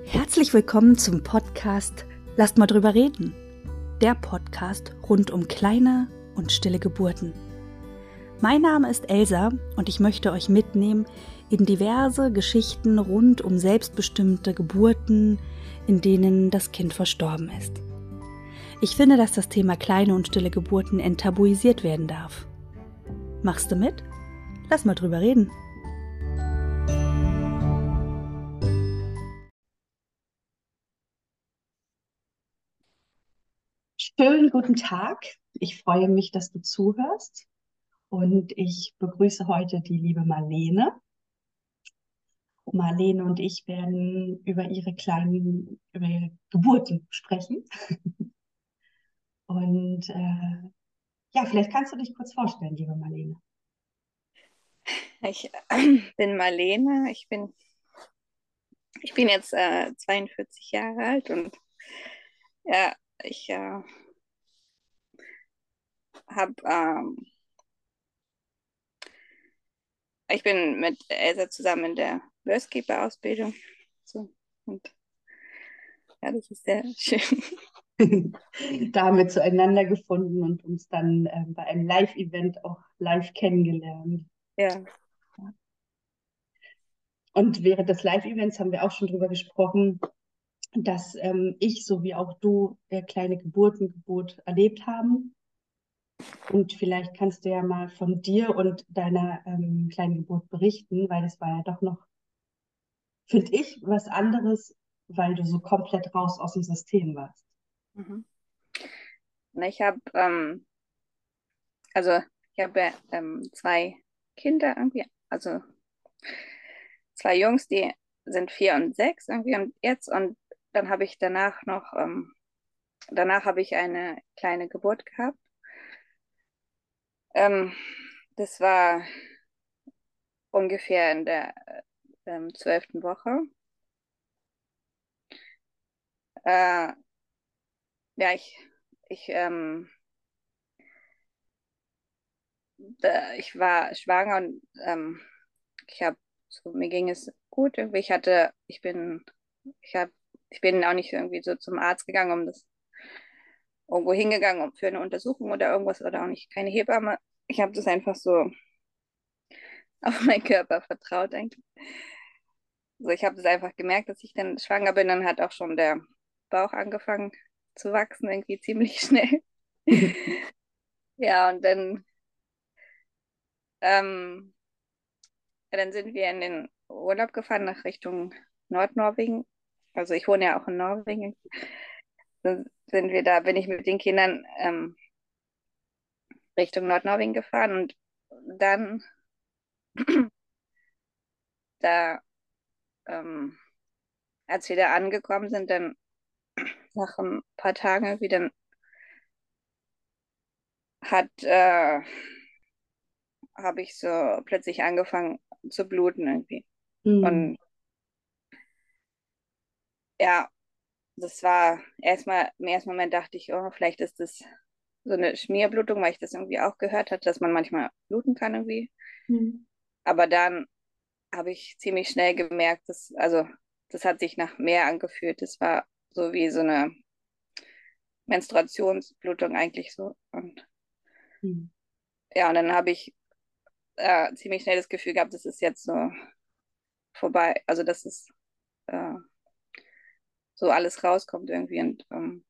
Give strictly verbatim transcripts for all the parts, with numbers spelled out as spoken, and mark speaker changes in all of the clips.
Speaker 1: Herzlich willkommen zum Podcast Lasst mal drüber reden. Der Podcast rund um kleine und stille Geburten. Mein Name ist Elsa und ich möchte euch mitnehmen in diverse Geschichten rund um selbstbestimmte Geburten, in denen das Kind verstorben ist. Ich finde, dass das Thema kleine und stille Geburten enttabuisiert werden darf. Machst du mit? Lass mal drüber reden.
Speaker 2: Schönen guten Tag. Ich freue mich, dass du zuhörst und ich begrüße heute die liebe Marlene. Marlene und ich werden über ihre kleinen, über ihre Geburten sprechen. Und äh, ja, vielleicht kannst du dich kurz vorstellen, liebe Marlene.
Speaker 3: Ich bin Marlene, ich bin, ich bin jetzt äh, zweiundvierzig Jahre alt und ja, ich äh, habe, ähm, ich bin mit Elsa zusammen in der Birthkeeper-Ausbildung. So, und ja, das ist sehr schön.
Speaker 2: Da haben wir zueinander gefunden und uns dann äh, bei einem Live-Event auch live kennengelernt.
Speaker 3: Ja,
Speaker 2: Und während des Live-Events haben wir auch schon drüber gesprochen, dass ähm, ich sowie auch du äh, kleine Geburten, Geburt erlebt haben. Und vielleicht kannst du ja mal von dir und deiner ähm, kleinen Geburt berichten, weil das war ja doch noch, finde ich, was anderes, weil du so komplett raus aus dem System warst.
Speaker 3: mhm. Und ich habe, ähm, also ich habe ja, ähm, zwei Kinder irgendwie, also zwei Jungs, die sind vier und sechs irgendwie und jetzt und dann habe ich danach noch, ähm, danach habe ich eine kleine Geburt gehabt. Ähm, Das war ungefähr in der ähm, zwölften Woche. Äh, ja, ich, ich, ähm, da, ich war schwanger und ähm, ich habe, so, mir ging es gut irgendwie. Ich hatte, ich bin, ich habe, ich bin auch nicht irgendwie so zum Arzt gegangen, um das irgendwo hingegangen, um für eine Untersuchung oder irgendwas oder auch nicht, keine Hebamme. Ich habe das einfach so auf meinen Körper vertraut eigentlich. Also ich habe das einfach gemerkt, dass ich dann schwanger bin. Dann hat auch schon der Bauch angefangen zu wachsen, irgendwie ziemlich schnell. Ja, und dann, ähm, ja, dann sind wir in den Urlaub gefahren nach Richtung Nordnorwegen. Also ich wohne ja auch in Norwegen. Dann sind wir da, bin ich mit den Kindern ähm, Richtung Nordnorwegen gefahren und dann da, ähm, als wir da angekommen sind, dann nach ein paar Tagen irgendwie, dann hat, äh, habe ich so plötzlich angefangen zu bluten irgendwie.
Speaker 2: Hm.
Speaker 3: Und ja, das war erstmal, im ersten Moment dachte ich, oh, vielleicht ist das so eine Schmierblutung, weil ich das irgendwie auch gehört hatte, dass man manchmal bluten kann irgendwie.
Speaker 2: Hm.
Speaker 3: Aber dann habe ich ziemlich schnell gemerkt, dass, also, das hat sich nach mehr angefühlt. Das war so wie so eine Menstruationsblutung eigentlich so. Und
Speaker 2: Hm.
Speaker 3: ja, und dann habe ich äh, ziemlich schnell das Gefühl gehabt, das ist jetzt so vorbei. Also, dass es äh, so alles rauskommt irgendwie. Und ähm,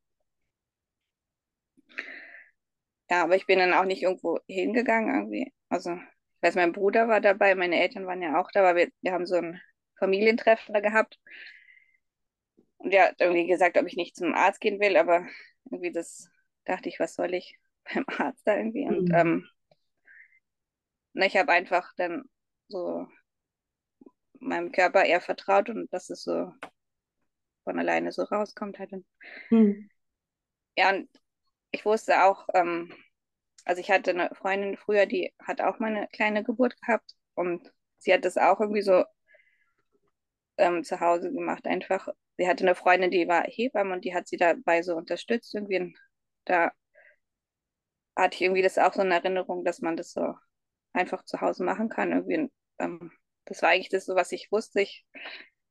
Speaker 3: ja, aber ich bin dann auch nicht irgendwo hingegangen irgendwie. Also, ich weiß, mein Bruder war dabei, meine Eltern waren ja auch da, aber wir, wir haben so ein Familientreffen da gehabt. Und der hat irgendwie gesagt, ob ich nicht zum Arzt gehen will, aber irgendwie das dachte ich, was soll ich beim Arzt da irgendwie? Und
Speaker 2: Hm.
Speaker 3: ähm, na, ich habe einfach dann so meinem Körper eher vertraut und dass es so von alleine so rauskommt halt. Und,
Speaker 2: Hm.
Speaker 3: ja, und ich wusste auch, ähm, also ich hatte eine Freundin früher, die hat auch mal eine kleine Geburt gehabt und sie hat das auch irgendwie so ähm, zu Hause gemacht. Einfach, sie hatte eine Freundin, die war Hebamme und die hat sie dabei so unterstützt irgendwie. Und da hatte ich irgendwie das auch so in Erinnerung, dass man das so einfach zu Hause machen kann. Irgendwie, ähm, das war eigentlich das so, was ich wusste. Ich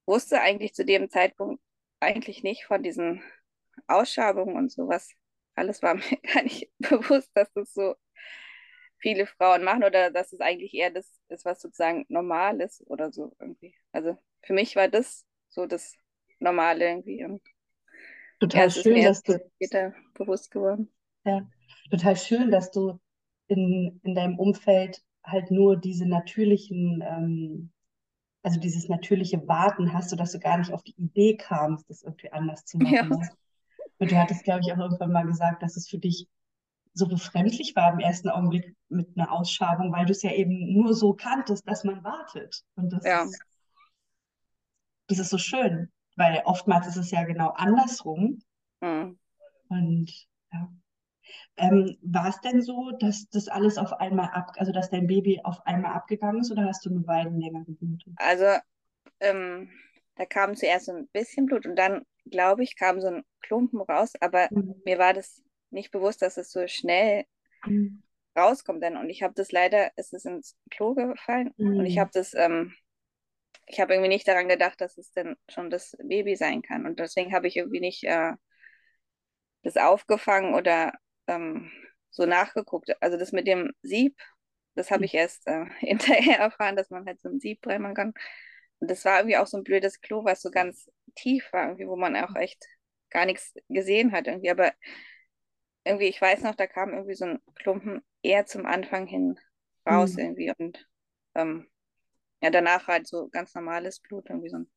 Speaker 3: wusste eigentlich zu dem Zeitpunkt eigentlich nicht von diesen Ausschabungen und sowas. Alles war mir gar nicht bewusst, dass das so viele Frauen machen oder dass es eigentlich eher das ist, was sozusagen normal ist oder so irgendwie. Also für mich war das so das Normale irgendwie. Und ja,
Speaker 2: Total
Speaker 3: es ist
Speaker 2: schön,
Speaker 3: mir
Speaker 2: dass
Speaker 3: erst
Speaker 2: du,
Speaker 3: später bewusst geworden.
Speaker 2: ja, total schön, dass du in, in deinem Umfeld halt nur diese natürlichen, ähm, also dieses natürliche Warten hast, sodass du gar nicht auf die Idee kamst, das irgendwie anders zu
Speaker 3: Ja,
Speaker 2: machen. Ne? Und du hattest, glaube ich, auch irgendwann mal gesagt, dass es für dich so befremdlich war im ersten Augenblick mit einer Ausschabung, weil du es ja eben nur so kanntest, dass man wartet. Und das
Speaker 3: ja.
Speaker 2: ist, das ist so schön, weil oftmals ist es ja genau andersrum.
Speaker 3: Hm.
Speaker 2: Und ja. Ähm, war es denn so, dass das alles auf einmal ab, also dass dein Baby auf einmal abgegangen ist oder hast du eine Weile länger geblutet?
Speaker 3: Also ähm, da kam zuerst so ein bisschen Blut und dann, glaube ich, kam so ein Klumpen raus, aber
Speaker 2: Mhm.
Speaker 3: mir war das nicht bewusst, dass es so schnell rauskommt dann. Und ich habe das leider, es ist ins Klo gefallen und ich
Speaker 2: Mhm.
Speaker 3: habe das, ähm, ich habe irgendwie nicht daran gedacht, dass es dann schon das Baby sein kann. Und deswegen habe ich irgendwie nicht äh, das aufgefangen oder ähm, so nachgeguckt. Also das mit dem Sieb, das habe
Speaker 2: Mhm.
Speaker 3: ich erst äh, hinterher erfahren, dass man halt so ein Sieb brennen kann. Und das war irgendwie auch so ein blödes Klo, was so ganz tief war, irgendwie, wo man auch echt gar nichts gesehen hat irgendwie. Aber irgendwie, ich weiß noch, da kam irgendwie so ein Klumpen eher zum Anfang hin raus
Speaker 2: Mhm.
Speaker 3: irgendwie. Und ähm, ja, danach halt so ganz normales Blut, irgendwie so ein,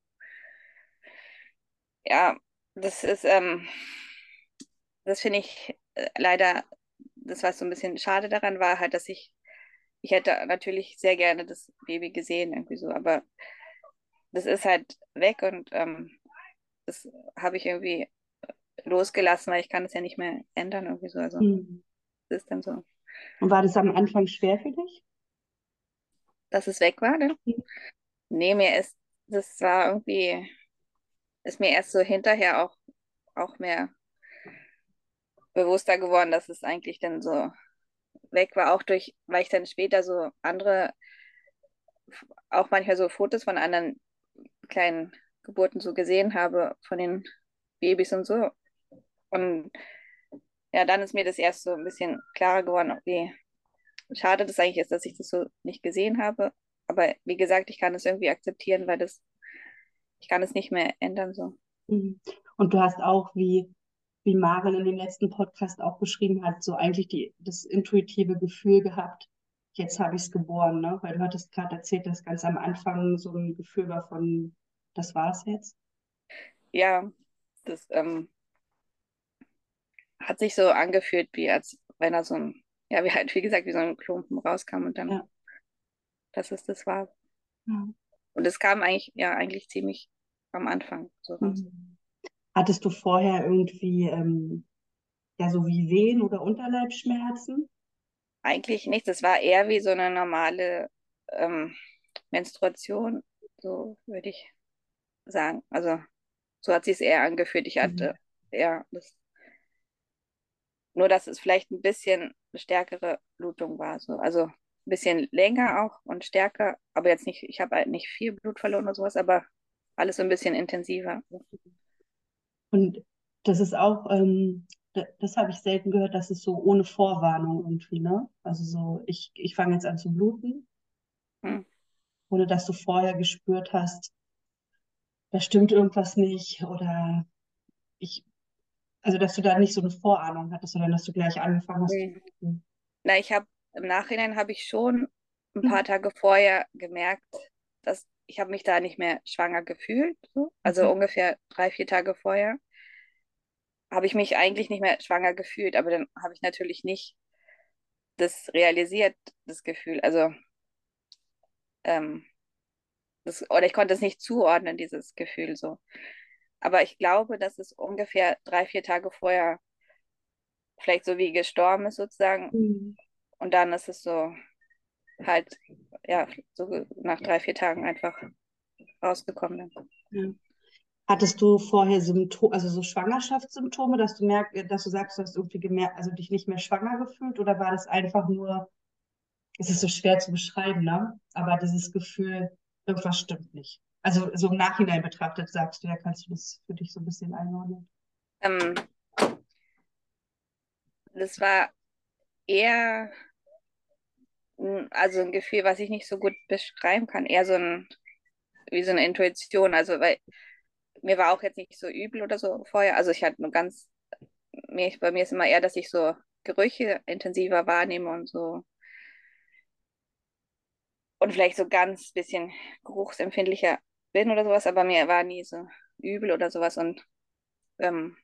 Speaker 3: ja, das ist, ähm, das finde ich äh, leider, das, was so ein bisschen schade daran war, halt, dass ich, ich hätte natürlich sehr gerne das Baby gesehen, irgendwie so, aber das ist halt weg und ähm, das habe ich irgendwie losgelassen, weil ich kann es ja nicht mehr ändern, irgendwie so. Also,
Speaker 2: Mhm.
Speaker 3: das ist dann so,
Speaker 2: Und war das am Anfang schwer für dich?
Speaker 3: dass es weg war, ne? Nee, mir ist, das war irgendwie, ist mir erst so hinterher auch, auch mehr bewusster geworden, dass es eigentlich dann so weg war, auch durch, weil ich dann später so andere, auch manchmal so Fotos von anderen kleinen Geburten so gesehen habe, von den Babys und so. Und ja, dann ist mir das erst so ein bisschen klarer geworden, wie schade das eigentlich ist, dass ich das so nicht gesehen habe. Aber wie gesagt, ich kann es irgendwie akzeptieren, weil das, ich kann es nicht mehr ändern so.
Speaker 2: Mhm. Und du hast auch, wie, wie Maren in dem letzten Podcast auch beschrieben hat, so eigentlich die, das intuitive Gefühl gehabt, jetzt habe ich es geboren, ne? Weil du hattest gerade erzählt, dass ganz am Anfang so ein Gefühl war von, das war's jetzt.
Speaker 3: Ja, das ähm, hat sich so angefühlt, wie als wenn da so ein, ja, wie halt, wie gesagt, wie so ein Klumpen rauskam und dann,
Speaker 2: Ja.
Speaker 3: dass es das war.
Speaker 2: Ja.
Speaker 3: Und es kam eigentlich, ja, eigentlich ziemlich am Anfang so raus.
Speaker 2: Mhm. Hattest du vorher irgendwie, ähm, ja, so wie Wehen oder Unterleibsschmerzen?
Speaker 3: Eigentlich nichts, es war eher wie so eine normale ähm, Menstruation, so würde ich sagen. Also so hat sich es eher angefühlt. Ich
Speaker 2: Mhm.
Speaker 3: hatte eher das, nur dass es vielleicht ein bisschen eine stärkere Blutung war. So. Also ein bisschen länger auch und stärker, aber jetzt nicht, ich habe halt nicht viel Blut verloren oder sowas, aber alles so ein bisschen intensiver.
Speaker 2: Und das ist auch, ähm, da- das habe ich selten gehört, dass es so ohne Vorwarnung irgendwie, ne? Also so, ich, ich fange jetzt an zu bluten,
Speaker 3: Hm.
Speaker 2: ohne dass du vorher gespürt hast, da stimmt irgendwas nicht oder ich, also dass du da nicht so eine Vorahnung hattest, sondern dass du gleich angefangen hast zu
Speaker 3: Hm.
Speaker 2: bluten.
Speaker 3: Na, ich habe im Nachhinein habe ich schon ein
Speaker 2: Mhm.
Speaker 3: paar Tage vorher gemerkt, dass ich habe mich da nicht mehr schwanger gefühlt. So. Also
Speaker 2: Okay.
Speaker 3: ungefähr drei, vier Tage vorher habe ich mich eigentlich nicht mehr schwanger gefühlt, aber dann habe ich natürlich nicht das realisiert, das Gefühl. Also ähm, das, oder ich konnte es nicht zuordnen, dieses Gefühl so. Aber ich glaube, dass es ungefähr drei, vier Tage vorher vielleicht so wie gestorben ist sozusagen.
Speaker 2: Mhm.
Speaker 3: Und dann ist es so halt, ja, so nach drei, vier Tagen einfach rausgekommen bin.
Speaker 2: Ja. Hattest du vorher Symptome, also so Schwangerschaftssymptome, dass du merkst, dass du sagst, du hast irgendwie gemerkt, also dich nicht mehr schwanger gefühlt oder war das einfach nur, es ist so schwer zu beschreiben, ne? Aber dieses Gefühl, irgendwas stimmt nicht. Also so im Nachhinein betrachtet, sagst du, ja, kannst du das für dich so ein bisschen einordnen?
Speaker 3: Ähm, das war eher, mm, also ein Gefühl, was ich nicht so gut beschreiben kann, eher so ein, wie so eine Intuition. Also, weil mir war auch jetzt nicht so übel oder so vorher. Also ich hatte nur ganz, mir, bei mir ist immer eher, dass ich so Gerüche intensiver wahrnehme und so. Und vielleicht so ganz bisschen geruchsempfindlicher bin oder sowas, aber mir war nie so übel oder sowas. Und ähm,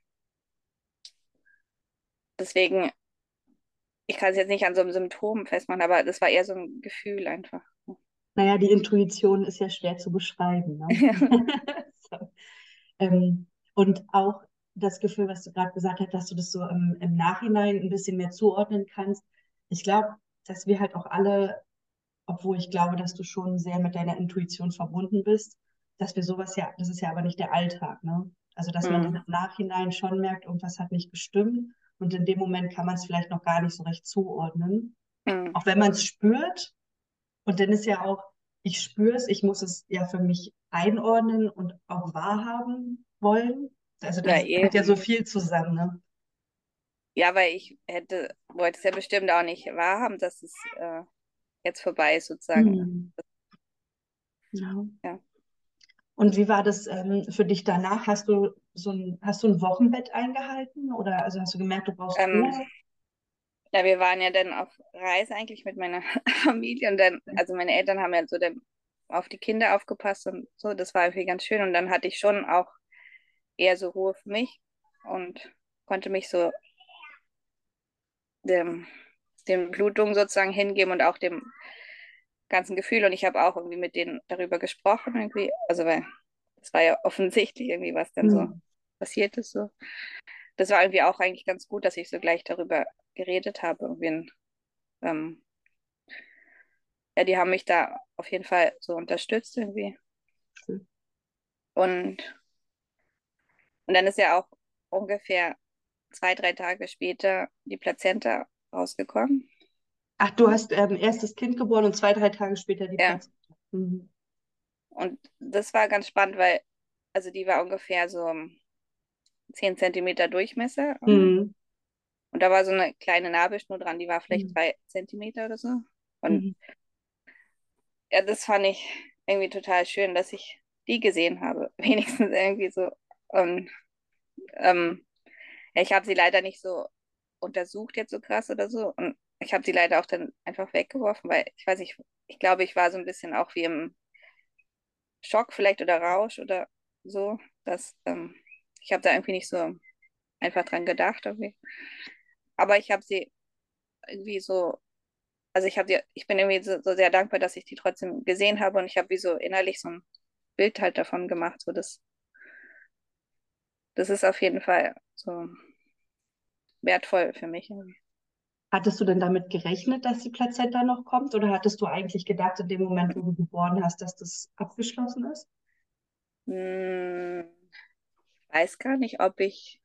Speaker 3: deswegen, ich kann es jetzt nicht an so einem Symptom festmachen, aber das war eher so ein Gefühl einfach.
Speaker 2: Naja, die Intuition ist ja schwer zu beschreiben, ne? So. Ähm, und auch das Gefühl, was du gerade gesagt hast, dass du das so im, im Nachhinein ein bisschen mehr zuordnen kannst. Ich glaube, dass wir halt auch alle, obwohl ich glaube, dass du schon sehr mit deiner Intuition verbunden bist, dass wir sowas ja, das ist ja aber nicht der Alltag, ne? Also, dass man dann
Speaker 3: Mhm.
Speaker 2: im Nachhinein schon merkt, irgendwas hat nicht gestimmt und in dem Moment kann man es vielleicht noch gar nicht so recht zuordnen.
Speaker 3: Mhm.
Speaker 2: Auch wenn man es spürt, und dann ist ja auch, ich spüre es, ich muss es ja für mich einordnen und auch wahrhaben wollen. Also
Speaker 3: Ja,
Speaker 2: das hängt ja so
Speaker 3: eben.
Speaker 2: viel zusammen, ne?
Speaker 3: Ja, weil ich hätte, wollte es ja bestimmt auch nicht wahrhaben, dass es äh, jetzt vorbei ist, sozusagen.
Speaker 2: Hm. Ja.
Speaker 3: Ja.
Speaker 2: Und wie war das ähm, für dich danach? Hast du so ein, hast du ein Wochenbett eingehalten oder also hast du gemerkt, du brauchst
Speaker 3: Ähm,
Speaker 2: Ruhe?
Speaker 3: ja, wir waren ja dann auf Reise eigentlich mit meiner Familie und dann, also meine Eltern haben ja so dann auf die Kinder aufgepasst und so, das war irgendwie ganz schön und dann hatte ich schon auch eher so Ruhe für mich und konnte mich so dem, den Blutungen sozusagen hingeben und auch dem ganzen Gefühl. Und ich habe auch irgendwie mit denen darüber gesprochen, irgendwie. Also, weil es war ja offensichtlich irgendwie, was dann so
Speaker 2: Hm.
Speaker 3: passiert ist. So. Das war irgendwie auch eigentlich ganz gut, dass ich so gleich darüber geredet habe. Irgendwie. Und, ähm, ja, die haben mich da auf jeden Fall so unterstützt irgendwie.
Speaker 2: Schön.
Speaker 3: Und, und dann ist ja auch ungefähr zwei, drei Tage später die Plazenta rausgekommen.
Speaker 2: Ach, du hast ähm, erst das Kind geboren und zwei, drei Tage später die
Speaker 3: Ja,
Speaker 2: Plazenta. Mhm.
Speaker 3: und das war ganz spannend, weil, also die war ungefähr so zehn Zentimeter Durchmesser.
Speaker 2: Mhm.
Speaker 3: Und da war so eine kleine Nabelschnur dran, die war vielleicht
Speaker 2: Mhm.
Speaker 3: drei Zentimeter oder so. Und
Speaker 2: Mhm.
Speaker 3: ja, das fand ich irgendwie total schön, dass ich die gesehen habe. Wenigstens irgendwie so. Und ähm, ja, ich habe sie leider nicht so untersucht jetzt so krass oder so. Und ich habe sie leider auch dann einfach weggeworfen, weil ich weiß nicht, ich glaube, ich war so ein bisschen auch wie im Schock vielleicht oder Rausch oder so, dass ähm, ich habe da irgendwie nicht so einfach dran gedacht irgendwie. Aber ich habe sie irgendwie so, also ich habe die, ich bin irgendwie so, so sehr dankbar, dass ich die trotzdem gesehen habe und ich habe wie so innerlich so ein Bild halt davon gemacht. So das, das ist auf jeden Fall so wertvoll für mich.
Speaker 2: Hattest du denn damit gerechnet, dass die Plazenta noch kommt? Oder hattest du eigentlich gedacht, in dem Moment, wo du geboren hast, dass das abgeschlossen ist?
Speaker 3: Hm, weiß gar nicht, ob ich,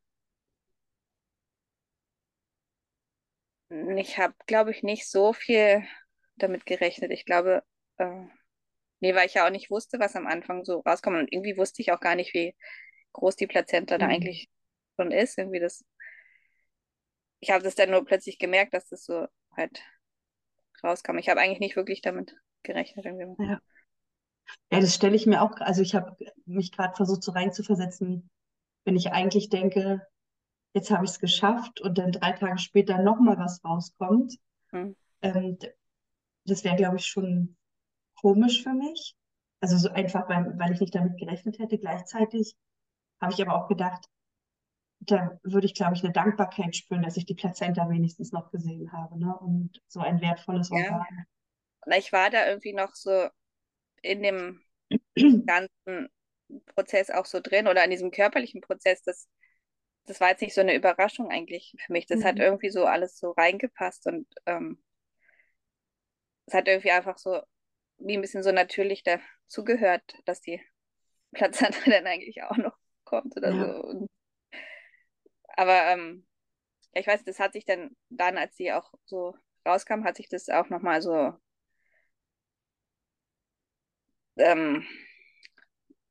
Speaker 3: ich habe, glaube ich, nicht so viel damit gerechnet. Ich glaube, äh, nee, weil ich ja auch nicht wusste, was am Anfang so rauskommt und irgendwie wusste ich auch gar nicht, wie groß die Plazenta da
Speaker 2: Mhm.
Speaker 3: eigentlich schon ist. Irgendwie das, ich habe das dann nur plötzlich gemerkt, dass das so halt rauskam. Ich habe eigentlich nicht wirklich damit gerechnet. Irgendwie.
Speaker 2: Ja. Ja, das stelle ich mir auch, also ich habe mich gerade versucht, so reinzuversetzen, wenn ich eigentlich denke, jetzt habe ich es geschafft und dann drei Tage später nochmal was rauskommt.
Speaker 3: Hm.
Speaker 2: Ähm, d- Das wäre, glaube ich, schon komisch für mich. Also so einfach, weil, weil ich nicht damit gerechnet hätte. Gleichzeitig habe ich aber auch gedacht, da würde ich, glaube ich, eine Dankbarkeit spüren, dass ich die Plazenta wenigstens noch gesehen habe, ne? Und so ein wertvolles
Speaker 3: Ja,
Speaker 2: Organ.
Speaker 3: na, ich war da irgendwie noch so in dem ganzen Prozess auch so drin oder in diesem körperlichen Prozess. Das, das war jetzt nicht so eine Überraschung eigentlich für mich. Das hat
Speaker 2: Mhm.
Speaker 3: irgendwie so alles so reingepasst und ähm, es hat irgendwie einfach so wie ein bisschen so natürlich dazugehört, dass die Plazenta dann eigentlich auch noch kommt oder
Speaker 2: Ja.
Speaker 3: so. Und, aber ähm, ja, ich weiß, das hat sich dann, dann, als die auch so rauskam, hat sich das auch nochmal so ähm,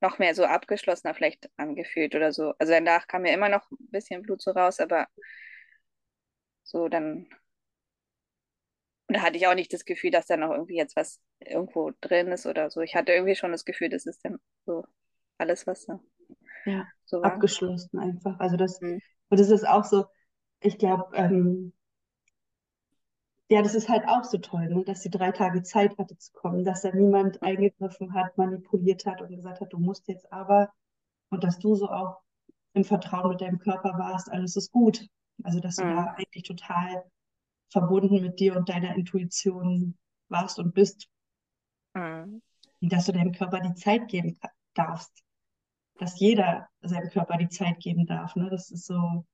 Speaker 3: noch mehr so abgeschlossener vielleicht angefühlt oder so. Also danach kam ja immer noch ein bisschen Blut so raus, aber so dann, und da hatte ich auch nicht das Gefühl, dass da noch irgendwie jetzt was irgendwo drin ist oder so. Ich hatte irgendwie schon das Gefühl, das ist dann so alles, was da
Speaker 2: Ja,
Speaker 3: so war.
Speaker 2: abgeschlossen einfach. Also das,
Speaker 3: Mhm.
Speaker 2: und das ist auch so, ich glaube, ähm, ja, das ist halt auch so toll, ne, dass sie drei Tage Zeit hatte zu kommen, dass da niemand eingegriffen hat, manipuliert hat und gesagt hat, du musst jetzt aber, und dass du so auch im Vertrauen mit deinem Körper warst, alles ist gut. Also, dass du
Speaker 3: Mhm.
Speaker 2: da eigentlich total verbunden mit dir und deiner Intuition warst und bist,
Speaker 3: Mhm.
Speaker 2: und dass du deinem Körper die Zeit geben ka- darfst, dass jeder seinem Körper die Zeit geben darf. Ne? Das ist so,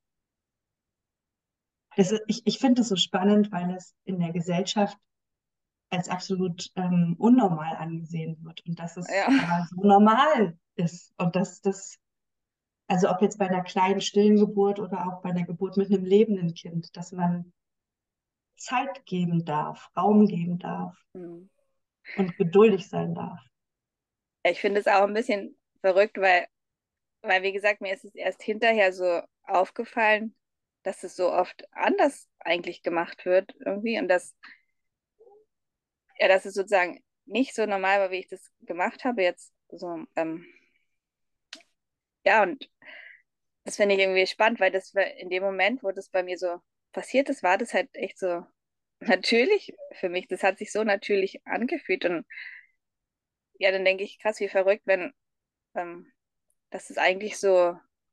Speaker 2: das ist, ich, ich finde das so spannend, weil es in der Gesellschaft als absolut ähm, unnormal angesehen wird und dass es
Speaker 3: Ja.
Speaker 2: aber so normal ist und dass das, also ob jetzt bei einer kleinen stillen Geburt oder auch bei einer Geburt mit einem lebenden Kind, dass man Zeit geben darf, Raum geben darf
Speaker 3: Mhm.
Speaker 2: und geduldig sein darf.
Speaker 3: Ich finde es auch ein bisschen verrückt, weil, weil, wie gesagt, mir ist es erst hinterher so aufgefallen, dass es so oft anders eigentlich gemacht wird irgendwie und dass, ja, dass es sozusagen nicht so normal war, wie ich das gemacht habe jetzt so, ähm, ja, und das finde ich irgendwie spannend, weil das war in dem Moment, wo das bei mir so passiert ist, war das halt echt so natürlich für mich. Das hat sich so natürlich angefühlt und ja, dann denke ich, krass, wie verrückt, wenn, ähm, dass es eigentlich so,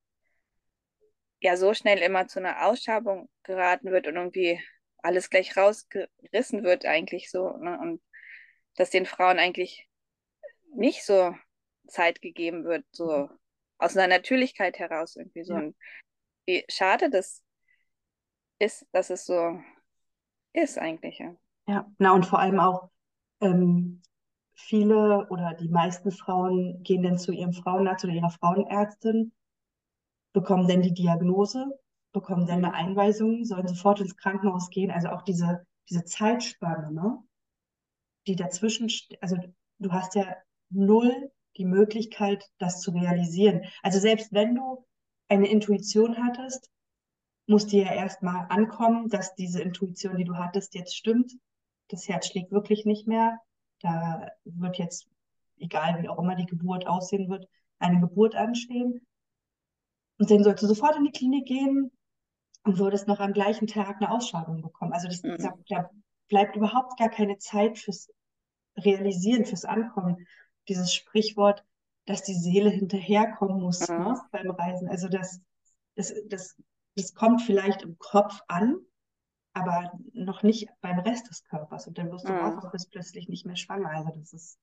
Speaker 3: ja, so schnell immer zu einer Ausschabung geraten wird und irgendwie alles gleich rausgerissen wird eigentlich so, ne? Und dass den Frauen eigentlich nicht so Zeit gegeben wird, so aus einer Natürlichkeit heraus irgendwie so.
Speaker 2: Ja,
Speaker 3: Und wie schade das ist, dass es so ist eigentlich, ja.
Speaker 2: ja. Na und vor allem auch ähm, viele oder die meisten Frauen gehen dann zu ihrem Frauenarzt oder ihrer Frauenärztin, bekommen dann die Diagnose, bekommen dann eine
Speaker 3: Mhm.
Speaker 2: Einweisung, sollen sofort ins Krankenhaus gehen. Also auch diese, diese Zeitspanne, ne, die dazwischen, st- also du hast ja null die Möglichkeit, das zu realisieren. Also selbst wenn du eine Intuition hattest, muss dir ja erstmal ankommen, dass diese Intuition, die du hattest, jetzt stimmt. Das Herz schlägt wirklich nicht mehr. Da wird jetzt, egal wie auch immer die Geburt aussehen wird, eine Geburt anstehen. Und dann sollst du sofort in die Klinik gehen und würdest noch am gleichen Tag eine Ausschreibung bekommen. Also das, da,
Speaker 3: Mhm.
Speaker 2: da bleibt überhaupt gar keine Zeit fürs Realisieren, fürs Ankommen. Dieses Sprichwort, dass die Seele hinterherkommen muss,
Speaker 3: Mhm.
Speaker 2: ne, beim Reisen. Also das, das, das, das kommt vielleicht im Kopf an, aber noch nicht beim Rest des Körpers. Und dann wirst du raus
Speaker 3: Mhm.
Speaker 2: und bist plötzlich nicht mehr schwanger. Also das ist,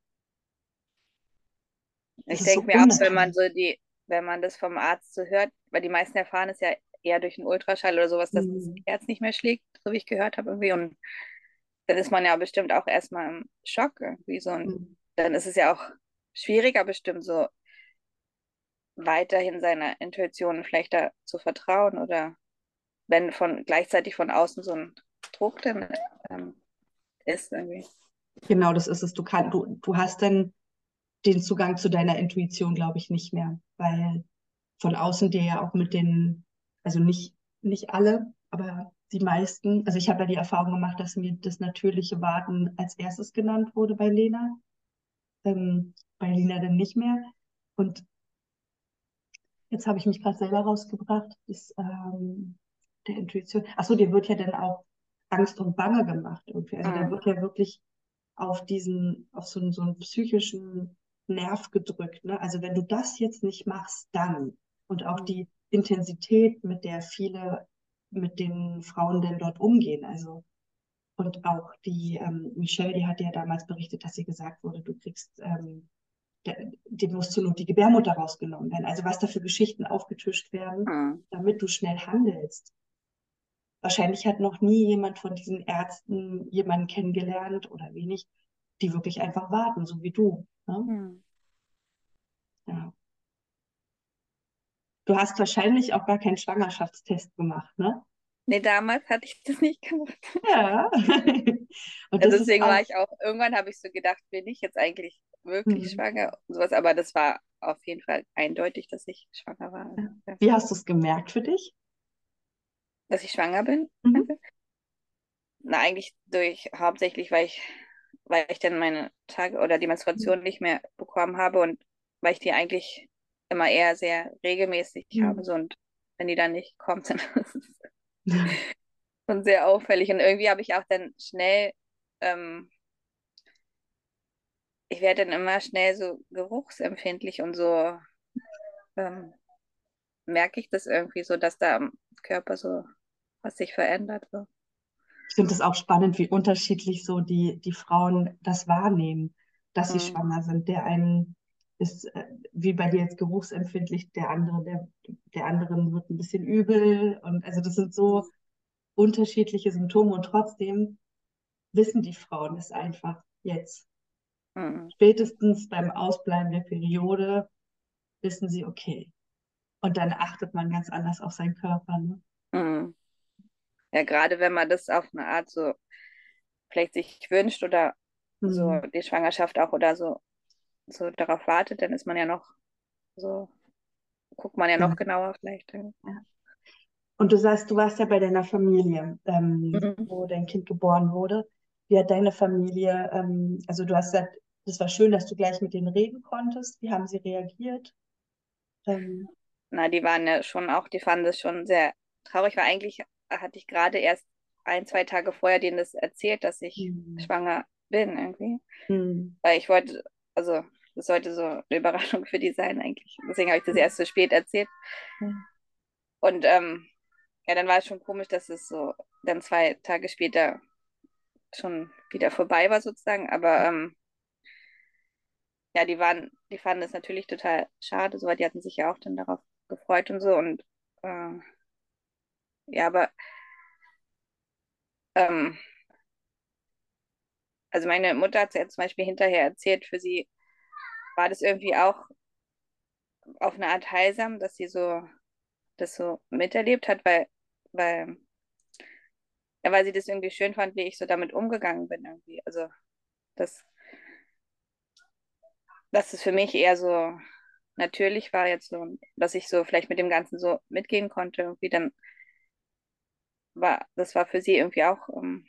Speaker 2: das
Speaker 3: Ich
Speaker 2: ist so
Speaker 3: denke mir auch, wenn man
Speaker 2: unnatürlich.
Speaker 3: so die, wenn man das vom Arzt so hört, weil die meisten erfahren es ja eher durch einen Ultraschall oder sowas, dass das
Speaker 2: Mhm.
Speaker 3: Herz nicht mehr schlägt, so wie ich gehört habe irgendwie. Und dann ist man ja bestimmt auch erstmal im Schock irgendwie so. Und
Speaker 2: Mhm.
Speaker 3: dann ist es ja auch schwieriger, bestimmt so weiterhin seiner Intuition vielleicht da zu vertrauen oder wenn von gleichzeitig von außen so ein Druck dann ähm, ist irgendwie.
Speaker 2: Genau, das ist es. Du kann, du, du hast dann den Zugang zu deiner Intuition, glaube ich, nicht mehr, weil von außen dir ja auch mit den, also nicht, nicht alle, aber die meisten, also ich habe ja die Erfahrung gemacht, dass mir das natürliche Warten als erstes genannt wurde bei Lena, ähm, bei Lena dann nicht mehr. Und jetzt habe ich mich gerade selber rausgebracht, das, ähm, der Intuition. Achso, dir wird ja dann auch Angst und Bange gemacht irgendwie. Also da
Speaker 3: Mhm.
Speaker 2: wird ja wirklich auf diesen, auf so einen, so einen psychischen Nerv gedrückt. Ne? Also wenn du das jetzt nicht machst, dann. Und auch
Speaker 3: Mhm.
Speaker 2: die Intensität, mit der viele mit den Frauen denn dort umgehen. Also und auch die ähm, Michelle, die hat ja damals berichtet, dass ihr gesagt wurde, du kriegst, ähm, der, dem muss zur Not die Gebärmutter rausgenommen werden. Also was da für Geschichten aufgetischt werden,
Speaker 3: Mhm.
Speaker 2: damit du schnell handelst. Wahrscheinlich hat noch nie jemand von diesen Ärzten jemanden kennengelernt oder wenig, die wirklich einfach warten, so wie du. Ne?
Speaker 3: Mhm.
Speaker 2: Ja. Du hast wahrscheinlich auch gar keinen Schwangerschaftstest gemacht, ne?
Speaker 3: Nee, damals hatte ich das nicht gemacht.
Speaker 2: Ja. Und
Speaker 3: Also
Speaker 2: das ist
Speaker 3: deswegen war
Speaker 2: auch,
Speaker 3: ich auch, irgendwann habe ich so gedacht, bin ich jetzt eigentlich wirklich
Speaker 2: hm,
Speaker 3: schwanger und sowas, aber das war auf jeden Fall eindeutig, dass ich schwanger war.
Speaker 2: Ja.
Speaker 3: Ja.
Speaker 2: Wie hast du es gemerkt für dich?
Speaker 3: Dass ich schwanger bin?
Speaker 2: Mhm.
Speaker 3: Na, eigentlich durch, hauptsächlich, weil ich, weil ich dann meine Tage oder die Menstruation nicht mehr bekommen habe und weil ich die eigentlich immer eher sehr regelmäßig habe.
Speaker 2: Mhm.
Speaker 3: So, und wenn die dann nicht kommt, dann ist es schon sehr auffällig. Und irgendwie habe ich auch dann schnell, ähm, ich werde dann immer schnell so geruchsempfindlich und so ähm, merke ich das irgendwie so, dass da am Körper so was sich verändert. So.
Speaker 2: Ich finde es auch spannend, wie unterschiedlich so die, die Frauen das wahrnehmen, dass sie
Speaker 3: Mhm.
Speaker 2: schwanger sind. Der einen ist, äh, wie bei dir jetzt, geruchsempfindlich, der andere, der, der anderen wird ein bisschen übel. Und also das sind so unterschiedliche Symptome und trotzdem wissen die Frauen es einfach jetzt.
Speaker 3: Mhm.
Speaker 2: Spätestens beim Ausbleiben der Periode wissen sie, okay. Und dann achtet man ganz anders auf seinen Körper. Ne?
Speaker 3: Mhm. Ja, gerade wenn man das auf eine Art so vielleicht sich wünscht oder so
Speaker 2: Hm.
Speaker 3: die Schwangerschaft auch oder so, so darauf wartet, dann ist man ja noch so, guckt man ja
Speaker 2: Ja.
Speaker 3: noch genauer vielleicht.
Speaker 2: Ja. Und du sagst, du warst ja bei deiner Familie, ähm,
Speaker 3: Mhm.
Speaker 2: wo dein Kind geboren wurde. Wie hat deine Familie, ähm, also du hast gesagt, das war schön, dass du gleich mit denen reden konntest. Wie haben sie reagiert? Ähm,
Speaker 3: Na, die waren ja schon auch, die fanden das schon sehr traurig, weil eigentlich hatte ich gerade erst ein, zwei Tage vorher denen das erzählt, dass ich
Speaker 2: hm.
Speaker 3: schwanger bin irgendwie.
Speaker 2: Hm.
Speaker 3: Weil ich wollte, also das sollte so eine Überraschung für die sein eigentlich. Deswegen habe ich das
Speaker 2: Hm.
Speaker 3: erst so spät erzählt.
Speaker 2: Ja.
Speaker 3: Und ähm, ja, dann war es schon komisch, dass es so dann zwei Tage später schon wieder vorbei war sozusagen. Aber ähm, ja, die waren, die fanden es natürlich total schade, so, weil die hatten sich ja auch dann darauf gefreut und so. Und äh, ja, aber ähm, also meine Mutter hat ja zum Beispiel hinterher erzählt, für sie war das irgendwie auch auf eine Art heilsam, dass sie so das so miterlebt hat, weil, weil, ja, weil sie das irgendwie schön fand, wie ich so damit umgegangen bin irgendwie. Also das, dass es für mich eher so natürlich war jetzt so, dass ich so vielleicht mit dem Ganzen so mitgehen konnte. Irgendwie dann war, das war für sie irgendwie auch ähm,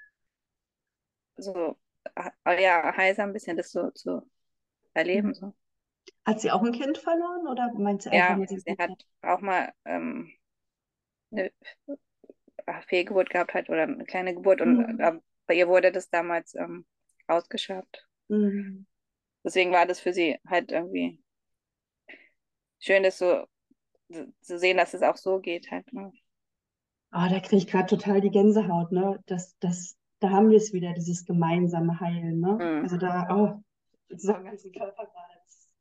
Speaker 3: so, äh, ja, heilsam ein bisschen das so zu
Speaker 2: Ja.
Speaker 3: erleben. So.
Speaker 2: Hat sie auch ein Kind verloren oder meint sie einfach
Speaker 3: Ja,
Speaker 2: nur, sie
Speaker 3: sie
Speaker 2: sieht
Speaker 3: hat
Speaker 2: das?
Speaker 3: auch mal ähm, eine Fehlgeburt gehabt hat oder eine kleine Geburt und
Speaker 2: Hm.
Speaker 3: äh, bei ihr wurde das damals ähm, ausgeschabt.
Speaker 2: Hm.
Speaker 3: Deswegen war das für sie halt irgendwie schön, das so zu sehen, dass es auch so geht halt. Ne?
Speaker 2: Ah, da kriege ich gerade total die Gänsehaut, ne? Das, das, da haben wir es wieder, dieses gemeinsame Heilen, ne?
Speaker 3: Mhm.
Speaker 2: Also da, oh, so am ganzen Körper gerade.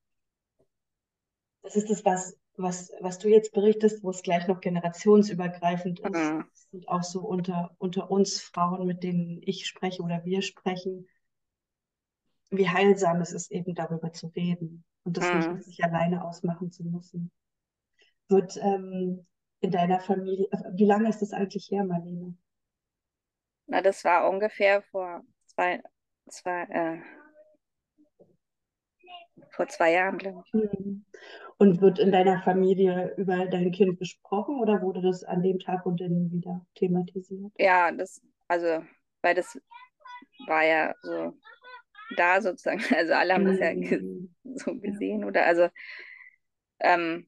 Speaker 2: Das ist das, was, was, was du jetzt berichtest, wo es gleich noch generationsübergreifend ist.
Speaker 3: Mhm.
Speaker 2: Und auch so unter, unter uns Frauen, mit denen ich spreche oder wir sprechen, wie heilsam es ist, eben darüber zu reden und das nicht
Speaker 3: Mhm.
Speaker 2: mit sich alleine ausmachen zu müssen. Wird ähm, in deiner Familie, also wie lange ist das eigentlich her, Marlene?
Speaker 3: Na, das war ungefähr vor zwei, zwei, äh, vor zwei Jahren, glaube ich.
Speaker 2: Mhm. Und wird in deiner Familie über dein Kind gesprochen oder wurde das an dem Tag und dann nie wieder thematisiert?
Speaker 3: Ja, das, also, weil das war ja so da sozusagen. Also alle haben das ja ge
Speaker 2: Mhm.
Speaker 3: so
Speaker 2: Ja.
Speaker 3: gesehen oder also ähm,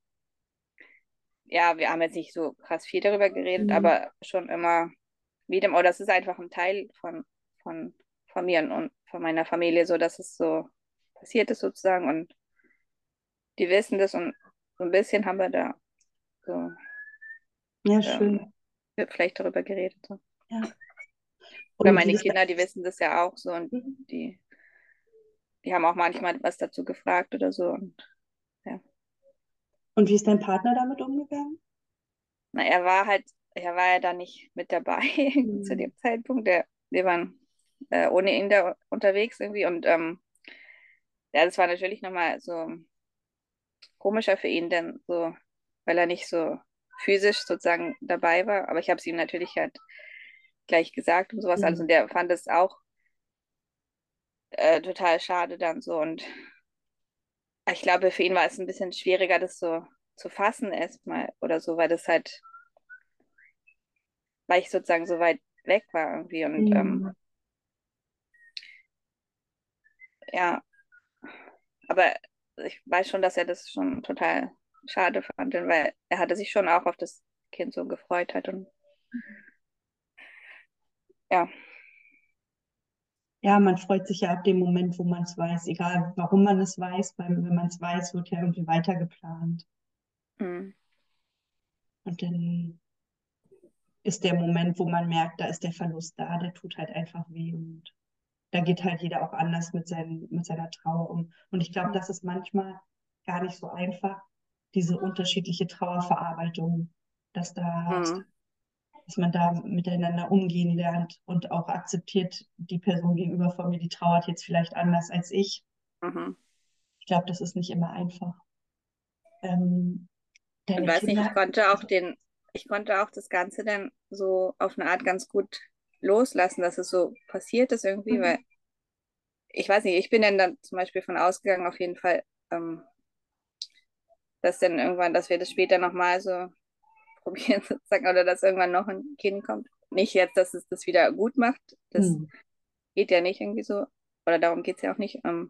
Speaker 3: ja, wir haben jetzt nicht so krass viel darüber geredet,
Speaker 2: Mhm.
Speaker 3: aber schon immer wieder, oder das ist einfach ein Teil von, von, von mir und von meiner Familie, so dass es so passiert ist sozusagen und die wissen das und so ein bisschen haben wir da so
Speaker 2: Ja,
Speaker 3: ähm,
Speaker 2: schön.
Speaker 3: vielleicht darüber geredet. So.
Speaker 2: Ja.
Speaker 3: Oder
Speaker 2: Und wie
Speaker 3: meine
Speaker 2: ist das?
Speaker 3: Kinder, die wissen das ja auch so und
Speaker 2: Mhm.
Speaker 3: die, die haben auch manchmal was dazu gefragt oder so. Und ja.
Speaker 2: Und wie ist dein Partner damit umgegangen?
Speaker 3: Na, er war halt, er war ja da nicht mit dabei zu
Speaker 2: Mhm.
Speaker 3: dem Zeitpunkt. Der, wir waren äh, ohne ihn da unterwegs irgendwie und ähm, ja, das war natürlich nochmal so komischer für ihn, denn so, weil er nicht so physisch sozusagen dabei war. Aber ich habe es ihm natürlich halt gleich gesagt und sowas alles. Und
Speaker 2: Mhm.
Speaker 3: der fand es auch äh, total schade dann so. Und ich glaube, für ihn war es ein bisschen schwieriger, das so zu fassen erstmal oder so, weil das halt, weil ich sozusagen so weit weg war irgendwie und ähm,
Speaker 2: Mhm.
Speaker 3: ja, aber ich weiß schon, dass er das schon total schade fand, weil er hatte sich schon auch auf das Kind so gefreut hat und ja.
Speaker 2: Ja, man freut sich ja ab dem Moment, wo man es weiß, egal warum man es weiß, weil wenn man es weiß, wird ja irgendwie weiter geplant.
Speaker 3: Hm,
Speaker 2: Und dann ist der Moment, wo man merkt, da ist der Verlust da, der tut halt einfach weh. Und da geht halt jeder auch anders mit, seinen, mit seiner Trauer um. Und ich glaube,
Speaker 3: hm,
Speaker 2: das ist manchmal gar nicht so einfach, diese unterschiedliche Trauerverarbeitung, dass da,
Speaker 3: hm,
Speaker 2: dass man da miteinander umgehen lernt und auch akzeptiert, die Person gegenüber von mir, die trauert jetzt vielleicht anders als ich.
Speaker 3: mhm.
Speaker 2: Ich glaube, das ist nicht immer einfach. Ähm,
Speaker 3: Ich
Speaker 2: deine
Speaker 3: weiß nicht, ich
Speaker 2: Kinder,
Speaker 3: konnte auch den, ich konnte auch das Ganze dann so auf eine Art ganz gut loslassen, dass es so passiert ist irgendwie, weil ich weiß nicht, ich bin dann, dann zum Beispiel von ausgegangen, auf jeden Fall, ähm, dass dann irgendwann, dass wir das später nochmal so probieren sozusagen, oder dass irgendwann noch ein Kind kommt. Nicht jetzt, dass es das wieder gut macht, das
Speaker 2: hm,
Speaker 3: geht ja nicht irgendwie so, oder darum geht es ja auch nicht. Ähm,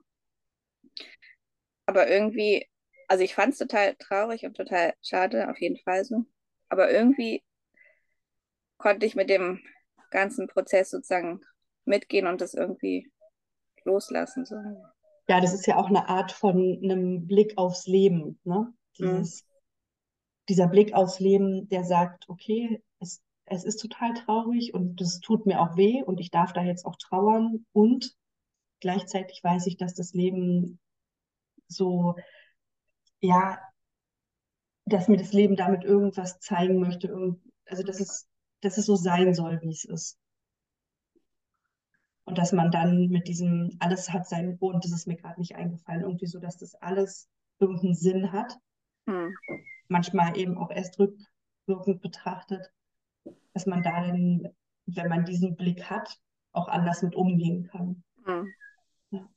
Speaker 3: aber irgendwie, also ich fand es total traurig und total schade, auf jeden Fall so. Aber irgendwie konnte ich mit dem ganzen Prozess sozusagen mitgehen und das irgendwie loslassen. So.
Speaker 2: ja, das ist ja auch eine Art von einem Blick aufs Leben, ne?
Speaker 3: Mhm.
Speaker 2: Dieses, dieser Blick aufs Leben, der sagt, okay, es, es ist total traurig und es tut mir auch weh und ich darf da jetzt auch trauern und gleichzeitig weiß ich, dass das Leben so, ja, dass mir das Leben damit irgendwas zeigen möchte, irgend, also dass es, dass es so sein soll, wie es ist. Und dass man dann mit diesem, alles hat seinen Grund, das ist mir gerade nicht eingefallen, irgendwie so, dass das alles irgendeinen Sinn hat,
Speaker 3: Mhm.
Speaker 2: manchmal eben auch erst rückwirkend betrachtet, dass man da dann, wenn man diesen Blick hat, auch anders mit umgehen kann.
Speaker 3: Mhm.
Speaker 2: Ja.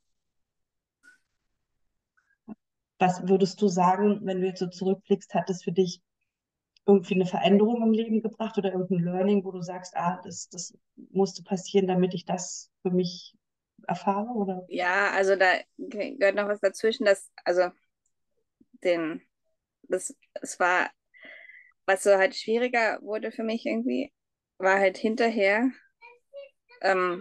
Speaker 2: Was würdest du sagen, wenn du jetzt so zurückblickst, hat es für dich irgendwie eine Veränderung im Leben gebracht oder irgendein Learning, wo du sagst, ah, das, das musste passieren, damit ich das für mich erfahre? Oder?
Speaker 3: Ja, also da gehört noch was dazwischen, dass, also den, das, es war, was so halt schwieriger wurde für mich irgendwie, war halt hinterher, ähm,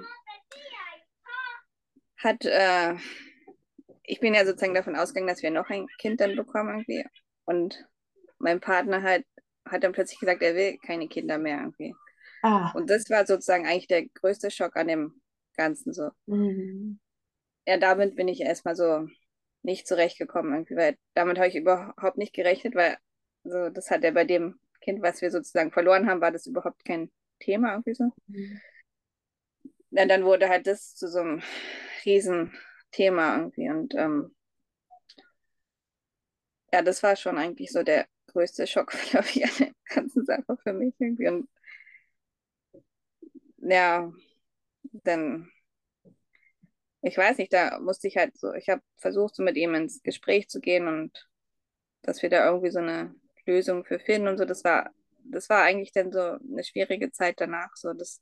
Speaker 3: hat, äh, ich bin ja sozusagen davon ausgegangen, dass wir noch ein Kind dann bekommen irgendwie. Und mein Partner halt, hat dann plötzlich gesagt, er will keine Kinder mehr irgendwie.
Speaker 2: Ah,
Speaker 3: Und das war sozusagen eigentlich der größte Schock an dem Ganzen so.
Speaker 2: mhm.
Speaker 3: Ja, damit bin ich erstmal so nicht zurechtgekommen irgendwie, weil damit habe ich überhaupt nicht gerechnet, weil so, das hat ja bei dem Kind, was wir sozusagen verloren haben, war das überhaupt kein Thema irgendwie so. Ja, dann wurde halt das zu so einem riesen Thema irgendwie und ähm, ja, das war schon eigentlich so der größte Schock, glaube ich, an der ganzen Sache für mich irgendwie und ja, dann, ich weiß nicht, da musste ich halt so, ich habe versucht, so mit ihm ins Gespräch zu gehen und dass wir da irgendwie so eine Lösung für finden und so. Das war, das war eigentlich dann so eine schwierige Zeit danach. So, das,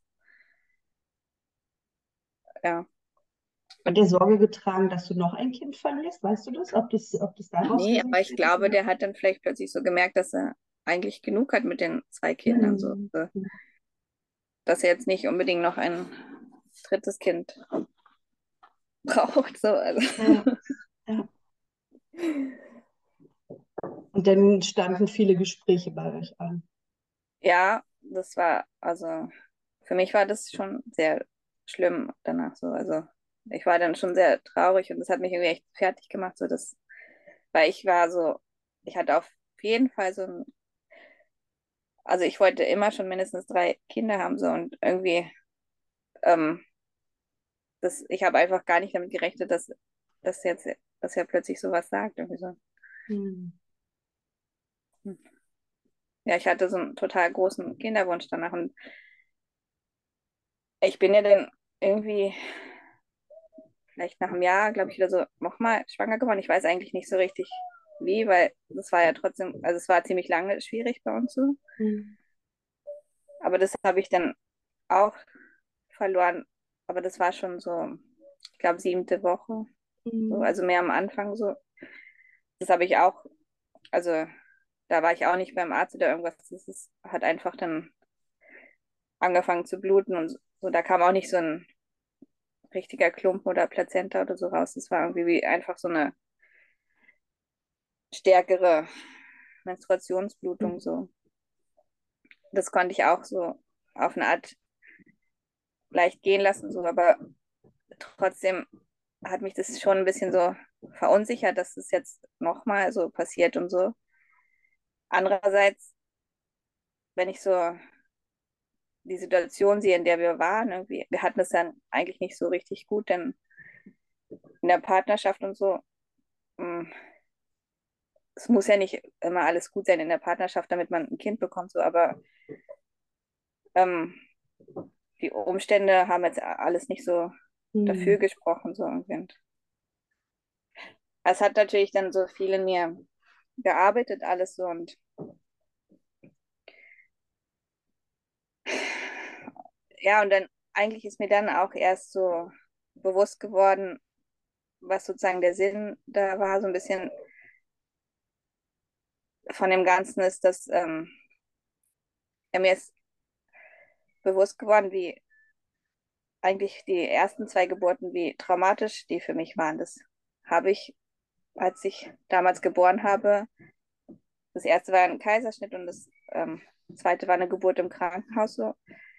Speaker 3: ja.
Speaker 2: Hat dir Sorge getragen, dass du noch ein Kind verlierst? Weißt du das? Ob das, ob das daraus
Speaker 3: Nee, aber ich
Speaker 2: resultiert ist?
Speaker 3: glaube,
Speaker 2: Oder?
Speaker 3: der hat dann vielleicht plötzlich so gemerkt, dass er eigentlich genug hat mit den zwei Kindern. So,
Speaker 2: Mhm.
Speaker 3: so, dass er jetzt nicht unbedingt noch ein drittes Kind braucht. So, also.
Speaker 2: Ja, ja. Und dann standen viele Gespräche bei euch an.
Speaker 3: Ja, das war, also für mich war das schon sehr schlimm danach so. Also ich war dann schon sehr traurig und das hat mich irgendwie echt fertig gemacht, so dass, weil ich war so, ich hatte auf jeden Fall so ein, also ich wollte immer schon mindestens drei Kinder haben so und irgendwie, ähm, das, ich habe einfach gar nicht damit gerechnet, dass, dass jetzt, dass er plötzlich sowas sagt. Irgendwie so.
Speaker 2: Mhm.
Speaker 3: Ja, ich hatte so einen total großen Kinderwunsch danach und ich bin ja dann irgendwie vielleicht nach einem Jahr, glaube ich, wieder so nochmal schwanger geworden. Ich weiß eigentlich nicht so richtig wie, weil das war ja trotzdem, also es war ziemlich lange schwierig bei uns so.
Speaker 2: Mhm.
Speaker 3: Aber das habe ich dann auch verloren. Aber das war schon so, ich glaube, siebte Woche. So,
Speaker 2: Mhm.
Speaker 3: also mehr am Anfang so. Das habe ich auch, also da war ich auch nicht beim Arzt oder irgendwas. Das ist, hat einfach dann angefangen zu bluten und so. Da kam auch nicht so ein richtiger Klumpen oder Plazenta oder so raus. Das war irgendwie wie einfach so eine stärkere Menstruationsblutung so. Das konnte ich auch so auf eine Art leicht gehen lassen, so, aber trotzdem hat mich das schon ein bisschen so verunsichert, dass es jetzt nochmal so passiert und so. Andererseits, wenn ich so die Situation sehe, in der wir waren, irgendwie, wir hatten es dann eigentlich nicht so richtig gut, denn in der Partnerschaft und so, mh, es muss ja nicht immer alles gut sein in der Partnerschaft, damit man ein Kind bekommt, so, aber ähm, die Umstände haben jetzt alles nicht so dafür
Speaker 2: Mhm.
Speaker 3: gesprochen, so irgendwie. Es hat natürlich dann so viel in mir gearbeitet, alles so und ja, und dann eigentlich ist mir dann auch erst so bewusst geworden, was sozusagen der Sinn da war, so ein bisschen von dem Ganzen ist, dass ähm, ja, mir ist bewusst geworden, wie eigentlich die ersten zwei Geburten, wie traumatisch die für mich waren. Das habe ich, als ich damals geboren habe, das erste war ein Kaiserschnitt und das ähm, zweite war eine Geburt im Krankenhaus so.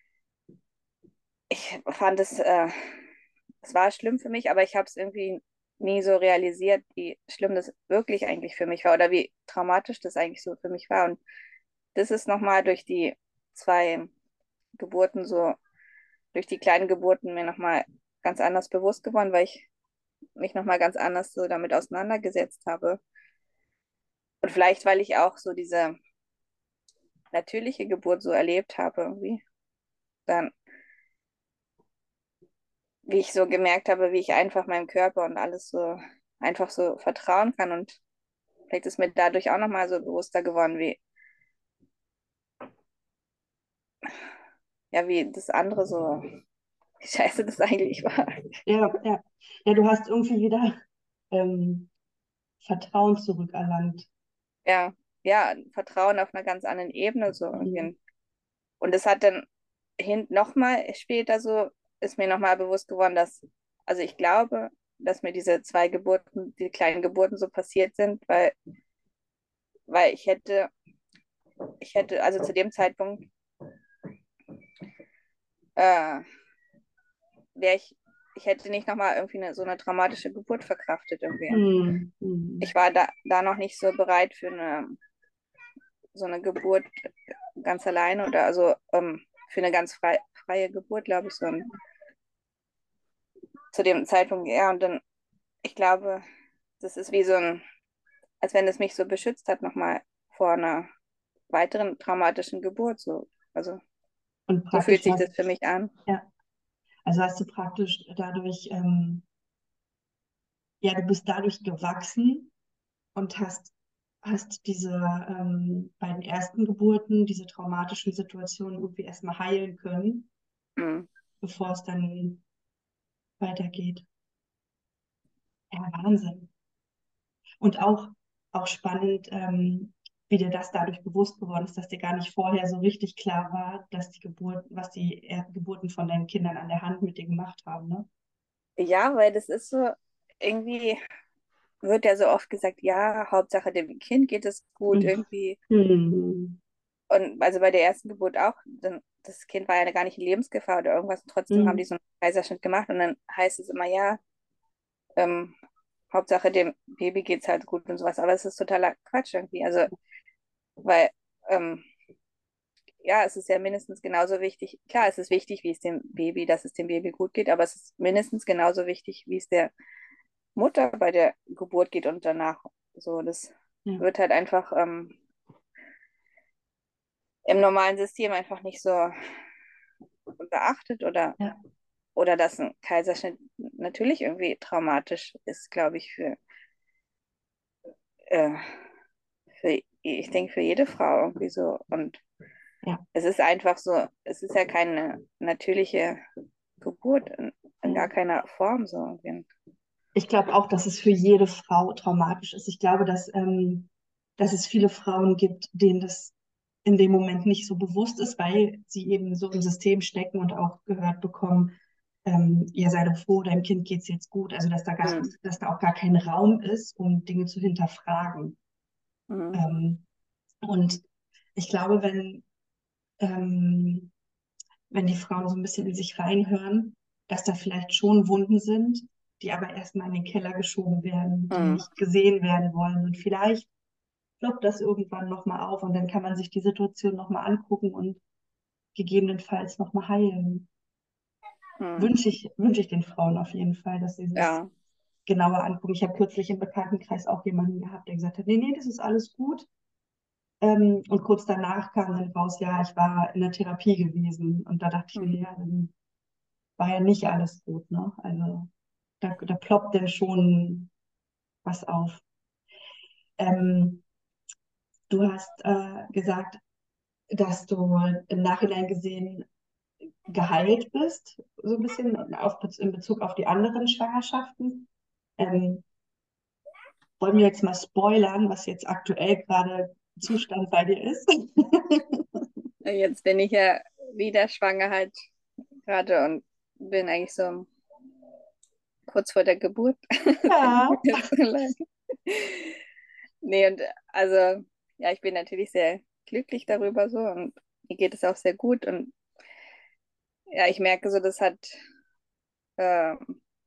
Speaker 3: Ich fand es, äh, es war schlimm für mich, aber ich habe es irgendwie nie so realisiert, wie schlimm das wirklich eigentlich für mich war oder wie traumatisch das eigentlich so für mich war. Und das ist nochmal durch die zwei Geburten so, durch die kleinen Geburten mir nochmal ganz anders bewusst geworden, weil ich mich nochmal ganz anders so damit auseinandergesetzt habe. Und vielleicht, weil ich auch so diese natürliche Geburt so erlebt habe irgendwie. Dann, wie ich so gemerkt habe, wie ich einfach meinem Körper und alles so einfach so vertrauen kann. Und vielleicht ist mir dadurch auch nochmal so bewusster geworden, wie, ja, wie das andere so, wie scheiße das eigentlich war.
Speaker 2: Ja, ja. Ja, du hast irgendwie wieder ähm, Vertrauen zurückerlangt.
Speaker 3: Ja, ja, Vertrauen auf einer ganz anderen Ebene so
Speaker 2: Mhm.
Speaker 3: irgendwie. Und es hat dann hin nochmal später so, ist mir nochmal bewusst geworden, dass, also ich glaube, dass mir diese zwei Geburten, die kleinen Geburten so passiert sind, weil, weil ich hätte, ich hätte, also zu dem Zeitpunkt äh, wäre ich, ich hätte nicht nochmal irgendwie eine, so eine dramatische Geburt verkraftet irgendwie.
Speaker 2: Mhm. Mhm.
Speaker 3: Ich war da, da noch nicht so bereit für eine, so eine Geburt ganz alleine oder also ähm, für eine ganz frei, freie Geburt, glaube ich, so ein, zu dem Zeitpunkt, ja, und dann, ich glaube, das ist wie so ein, als wenn es mich so beschützt hat, nochmal vor einer weiteren traumatischen Geburt. So. Also
Speaker 2: Und
Speaker 3: so fühlt
Speaker 2: praktisch
Speaker 3: sich
Speaker 2: hast,
Speaker 3: das für mich an.
Speaker 2: ja, also hast du praktisch dadurch, ähm, ja, du bist dadurch gewachsen und hast, hast diese ähm, beiden ersten Geburten, diese traumatischen Situationen irgendwie erstmal heilen können,
Speaker 3: Mhm.
Speaker 2: bevor es dann weitergeht. Ja, Wahnsinn. Und auch, auch spannend, ähm, wie dir das dadurch bewusst geworden ist, dass dir gar nicht vorher so richtig klar war, dass die Geburt, was die er Geburten von deinen Kindern an der Hand mit dir gemacht haben, ne?
Speaker 3: Ja, weil das ist so, irgendwie wird ja so oft gesagt, ja, Hauptsache dem Kind geht es gut
Speaker 2: Mhm.
Speaker 3: irgendwie.
Speaker 2: Mhm.
Speaker 3: Und also bei der ersten Geburt auch, dann, das Kind war ja gar nicht in Lebensgefahr oder irgendwas. Trotzdem haben die
Speaker 2: Mhm.
Speaker 3: so einen Kaiserschnitt gemacht und dann heißt es immer, ja, ähm, Hauptsache dem Baby geht es halt gut und sowas. Aber es ist totaler Quatsch irgendwie. Also, weil ähm, ja, es ist ja mindestens genauso wichtig. Klar, es ist wichtig, wie es dem Baby, dass es dem Baby gut geht, aber es ist mindestens genauso wichtig, wie es der Mutter bei der Geburt geht und danach. So, das
Speaker 2: Ja.
Speaker 3: wird halt einfach ähm, im normalen System einfach nicht so beachtet oder
Speaker 2: Ja.
Speaker 3: oder dass ein Kaiserschnitt natürlich irgendwie traumatisch ist, glaube ich, für, äh, für ich denke, für jede Frau irgendwie so. Und
Speaker 2: Ja,
Speaker 3: es ist einfach so, es ist ja keine natürliche Geburt in, in gar
Speaker 2: ja.
Speaker 3: keiner Form so irgendwie.
Speaker 2: Ich glaube auch, dass es für jede Frau traumatisch ist. Ich glaube, dass, ähm, dass es viele Frauen gibt, denen das in dem Moment nicht so bewusst ist, weil sie eben so im System stecken und auch gehört bekommen, ähm, ihr seid doch froh, deinem Kind geht's jetzt gut. Also dass da gar,
Speaker 3: Mhm.
Speaker 2: dass da auch gar kein Raum ist, um Dinge zu hinterfragen.
Speaker 3: Mhm.
Speaker 2: Ähm, und ich glaube, wenn, ähm, wenn die Frauen so ein bisschen in sich reinhören, dass da vielleicht schon Wunden sind, die aber erstmal in den Keller geschoben werden, die
Speaker 3: Mhm.
Speaker 2: nicht gesehen werden wollen. Und vielleicht ploppt das irgendwann nochmal auf und dann kann man sich die Situation nochmal angucken und gegebenenfalls nochmal heilen.
Speaker 3: Mhm.
Speaker 2: Wünsche ich, wünsche ich den Frauen auf jeden Fall, dass sie das
Speaker 3: Ja.
Speaker 2: genauer angucken. Ich habe kürzlich im Bekanntenkreis auch jemanden gehabt, der gesagt hat, nee, nee, das ist alles gut. Ähm, und kurz danach kam dann raus, ja, ich war in der Therapie gewesen. Und da dachte ich mir,
Speaker 3: Mhm.
Speaker 2: ja, dann war ja nicht alles gut, ne? Also da, da ploppt denn schon was auf. Ähm, du hast äh, gesagt, dass du im Nachhinein gesehen geheilt bist, so ein bisschen auf, in Bezug auf die anderen Schwangerschaften. Ähm, wollen wir jetzt mal spoilern, was jetzt aktuell gerade Zustand bei dir ist?
Speaker 3: Jetzt bin ich ja wieder schwanger halt gerade und bin eigentlich so kurz vor der Geburt.
Speaker 2: Ja.
Speaker 3: Jetzt so lang. Nee, und also, ja, ich bin natürlich sehr glücklich darüber so und mir geht es auch sehr gut und ja, ich merke so, das hat äh,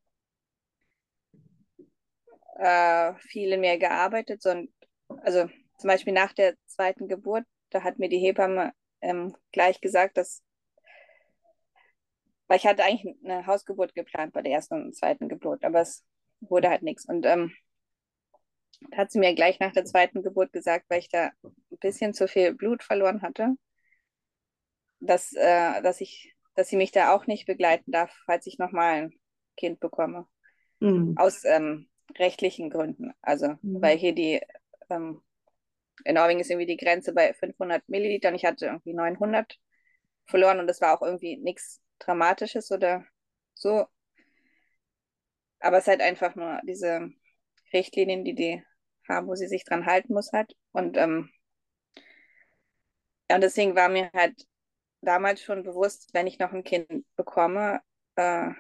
Speaker 3: äh, viel in mir gearbeitet. So, und, also zum Beispiel nach der zweiten Geburt, da hat mir die Hebamme ähm, gleich gesagt, dass, weil ich hatte eigentlich eine Hausgeburt geplant bei der ersten und zweiten Geburt, aber es wurde halt nichts. Und ähm, da hat sie mir gleich nach der zweiten Geburt gesagt, weil ich da ein bisschen zu viel Blut verloren hatte, dass, äh, dass ich, dass sie mich da auch nicht begleiten darf, falls ich nochmal ein Kind bekomme.
Speaker 2: Hm.
Speaker 3: Aus ähm, rechtlichen Gründen. Also,
Speaker 2: Hm.
Speaker 3: weil hier die, ähm, in Norwegen ist irgendwie die Grenze bei fünfhundert Milliliter und ich hatte irgendwie neunhundert verloren und das war auch irgendwie nichts Dramatisches oder so. Aber es ist halt einfach nur diese Richtlinien, die die haben, wo sie sich dran halten muss halt. Und, ähm, ja, und deswegen war mir halt damals schon bewusst, wenn ich noch ein Kind bekomme, äh,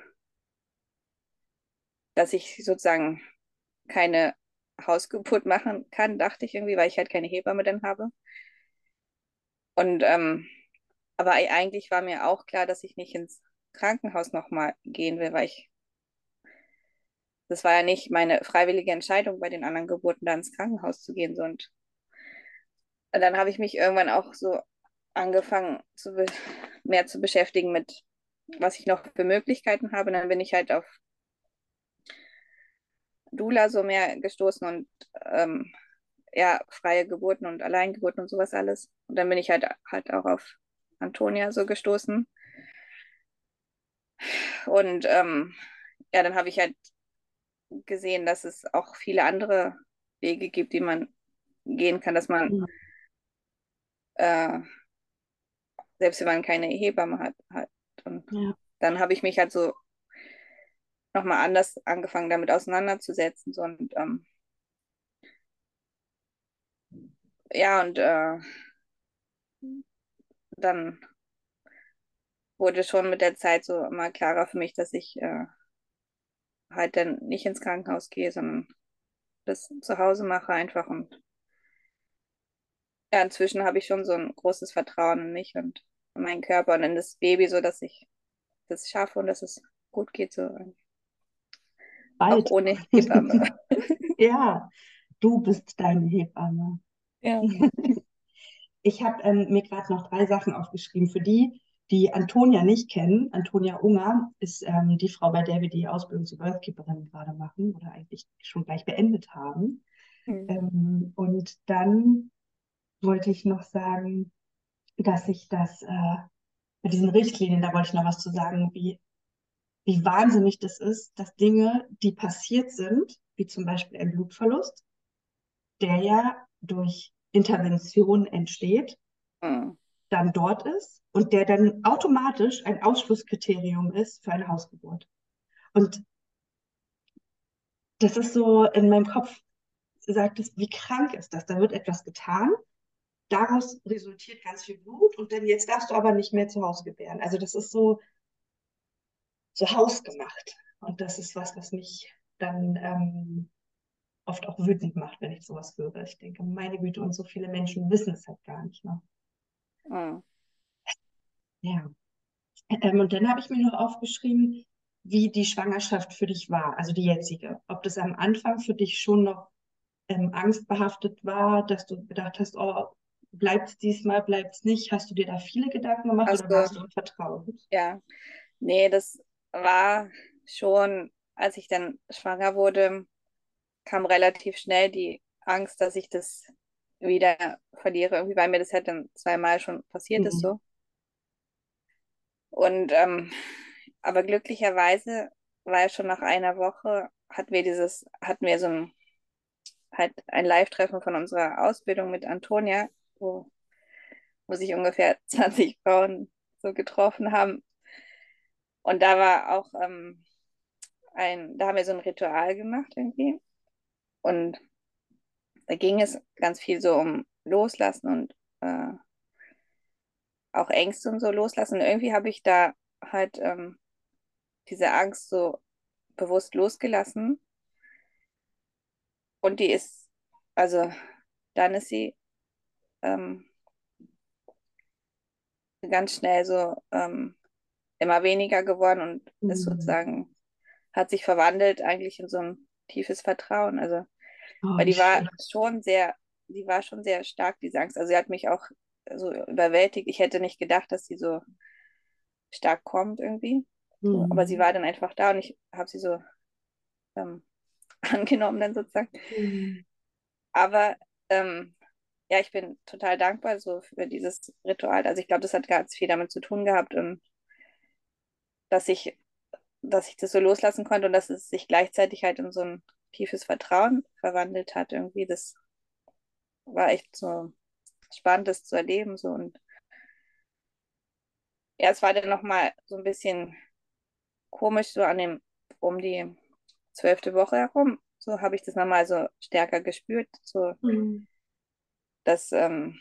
Speaker 3: dass ich sozusagen keine Hausgeburt machen kann, dachte ich irgendwie, weil ich halt keine Hebamme dann habe. Und ähm, aber eigentlich war mir auch klar, dass ich nicht ins Krankenhaus nochmal gehen will, weil ich, das war ja nicht meine freiwillige Entscheidung, bei den anderen Geburten da ins Krankenhaus zu gehen. So. Und dann habe ich mich irgendwann auch so angefangen, zu be mehr zu beschäftigen mit, was ich noch für Möglichkeiten habe. Und dann bin ich halt auf Doula so mehr gestoßen und ähm, ja, freie Geburten und Alleingeburten und sowas alles. Und dann bin ich halt, halt auch auf Antonia so gestoßen. Und ähm, ja, dann habe ich halt gesehen, dass es auch viele andere Wege gibt, die man gehen kann, dass man,
Speaker 2: Hm.
Speaker 3: äh, selbst wenn man keine Hebamme hat, hat. Und
Speaker 2: Ja.
Speaker 3: dann habe ich mich halt so nochmal anders angefangen, damit auseinanderzusetzen. So, und ähm, ja, und äh, dann wurde schon mit der Zeit so immer klarer für mich, dass ich äh, halt dann nicht ins Krankenhaus gehe, sondern das zu Hause mache einfach. Und ja, inzwischen habe ich schon so ein großes Vertrauen in mich und in meinen Körper und in das Baby, so dass ich das schaffe und dass es gut geht, so auch
Speaker 2: Bald.
Speaker 3: ohne Hebamme.
Speaker 2: Ja, du bist deine Hebamme.
Speaker 3: Ja.
Speaker 2: Ich habe ähm, mir gerade noch drei Sachen aufgeschrieben. Für die, die Antonia nicht kennen, Antonia Unger ist ähm, die Frau, bei der wir die Ausbildung zur Birthkeeperin gerade machen oder eigentlich schon gleich beendet haben.
Speaker 3: Mhm.
Speaker 2: Ähm, und dann wollte ich noch sagen, dass ich das äh, mit diesen Richtlinien, da wollte ich noch was zu sagen, wie wie wahnsinnig das ist, dass Dinge, die passiert sind, wie zum Beispiel ein Blutverlust, der ja durch Intervention entsteht,
Speaker 3: Mhm.
Speaker 2: dann dort ist und der dann automatisch ein Ausschlusskriterium ist für eine Hausgeburt. Und das ist so in meinem Kopf, sagt es, wie krank ist das? Da wird etwas getan, daraus resultiert ganz viel Blut und dann jetzt darfst du aber nicht mehr zu Hause gebären. Also das ist so, so hausgemacht. Und das ist was, was mich dann ähm, oft auch wütend macht, wenn ich sowas höre. Ich denke, meine Güte, und so viele Menschen wissen es halt gar nicht. Ne?
Speaker 3: Mhm.
Speaker 2: Ja. Ähm, und dann habe ich mir noch aufgeschrieben, wie die Schwangerschaft für dich war, also die jetzige. Ob das am Anfang für dich schon noch ähm, angstbehaftet war, dass du gedacht hast, oh, bleibt es diesmal, bleibt es nicht? Hast du dir da viele Gedanken gemacht oder
Speaker 3: Also,
Speaker 2: warst du im Vertrauen?
Speaker 3: ja, nee, das war schon, als ich dann schwanger wurde, kam relativ schnell die Angst, dass ich das wieder verliere, irgendwie, weil mir das halt dann zweimal schon passiert ist
Speaker 2: Mhm.
Speaker 3: so. Und ähm, aber glücklicherweise war ja schon nach einer Woche, hatten wir dieses, hatten wir so ein halt ein Live-Treffen von unserer Ausbildung mit Antonia, wo, wo sich ungefähr zwanzig Frauen so getroffen haben. Und da war auch ähm, ein, da haben wir so ein Ritual gemacht irgendwie. Und da ging es ganz viel so um Loslassen und äh, auch Ängste und so loslassen. Und irgendwie habe ich da halt ähm, diese Angst so bewusst losgelassen. Und die ist, also dann ist sie ähm, ganz schnell so ähm, immer weniger geworden und ist
Speaker 2: Mhm.
Speaker 3: sozusagen, hat sich verwandelt eigentlich in so ein tiefes Vertrauen. Also,
Speaker 2: Oh,
Speaker 3: weil
Speaker 2: wie
Speaker 3: die war
Speaker 2: schön.
Speaker 3: schon sehr, die war schon sehr stark, diese Angst. Also sie hat mich auch so überwältigt. Ich hätte nicht gedacht, dass sie so stark kommt irgendwie. So, aber sie
Speaker 2: Mhm.
Speaker 3: war dann einfach da und ich habe sie so ähm, angenommen dann sozusagen.
Speaker 2: Mhm.
Speaker 3: Aber ähm, ja, ich bin total dankbar so für dieses Ritual. Also ich glaube, das hat ganz viel damit zu tun gehabt und dass ich, dass ich das so loslassen konnte und dass es sich gleichzeitig halt in so ein tiefes Vertrauen verwandelt hat. Irgendwie, das war echt so spannend, das zu erleben. So. Und ja, es war dann nochmal so ein bisschen komisch, so an dem, um die zwölfte Woche herum. So habe ich das nochmal so stärker gespürt. So,
Speaker 2: Mhm.
Speaker 3: dass, ähm,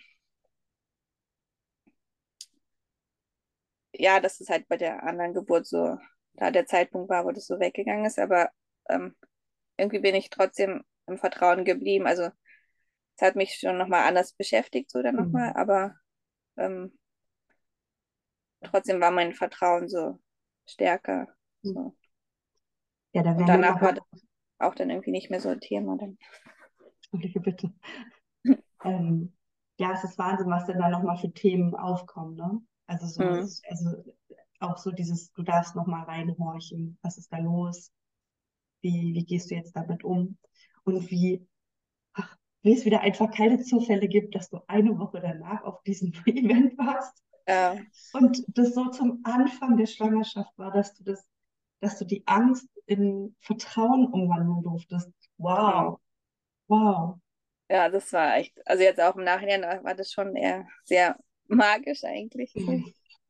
Speaker 3: ja, dass es halt bei der anderen Geburt so, da der Zeitpunkt war, wo das so weggegangen ist. Aber ähm, irgendwie bin ich trotzdem im Vertrauen geblieben. Also es hat mich schon nochmal anders beschäftigt, so dann nochmal,
Speaker 2: Mhm.
Speaker 3: aber ähm, trotzdem war mein Vertrauen so stärker. So.
Speaker 2: Ja, da
Speaker 3: Und
Speaker 2: wären dann
Speaker 3: danach war
Speaker 2: aber,
Speaker 3: das auch dann irgendwie nicht mehr so ein Thema. Dann.
Speaker 2: entschuldige bitte, ähm, ja, es ist Wahnsinn, was denn da nochmal für Themen aufkommen, ne? Also so,
Speaker 3: Mhm.
Speaker 2: also auch so dieses, du darfst nochmal reinhorchen, was ist da los? Wie, wie gehst du jetzt damit um? Und wie, ach, wie es wieder einfach keine Zufälle gibt, dass du eine Woche danach auf diesem Event warst
Speaker 3: Äh,
Speaker 2: und das so zum Anfang der Schwangerschaft war, dass du das, dass du die Angst in Vertrauen umwandeln durftest.
Speaker 3: mhm.
Speaker 2: Wow, wow.
Speaker 3: Ja, das war echt, also jetzt auch im Nachhinein war das schon eher sehr magisch eigentlich. So.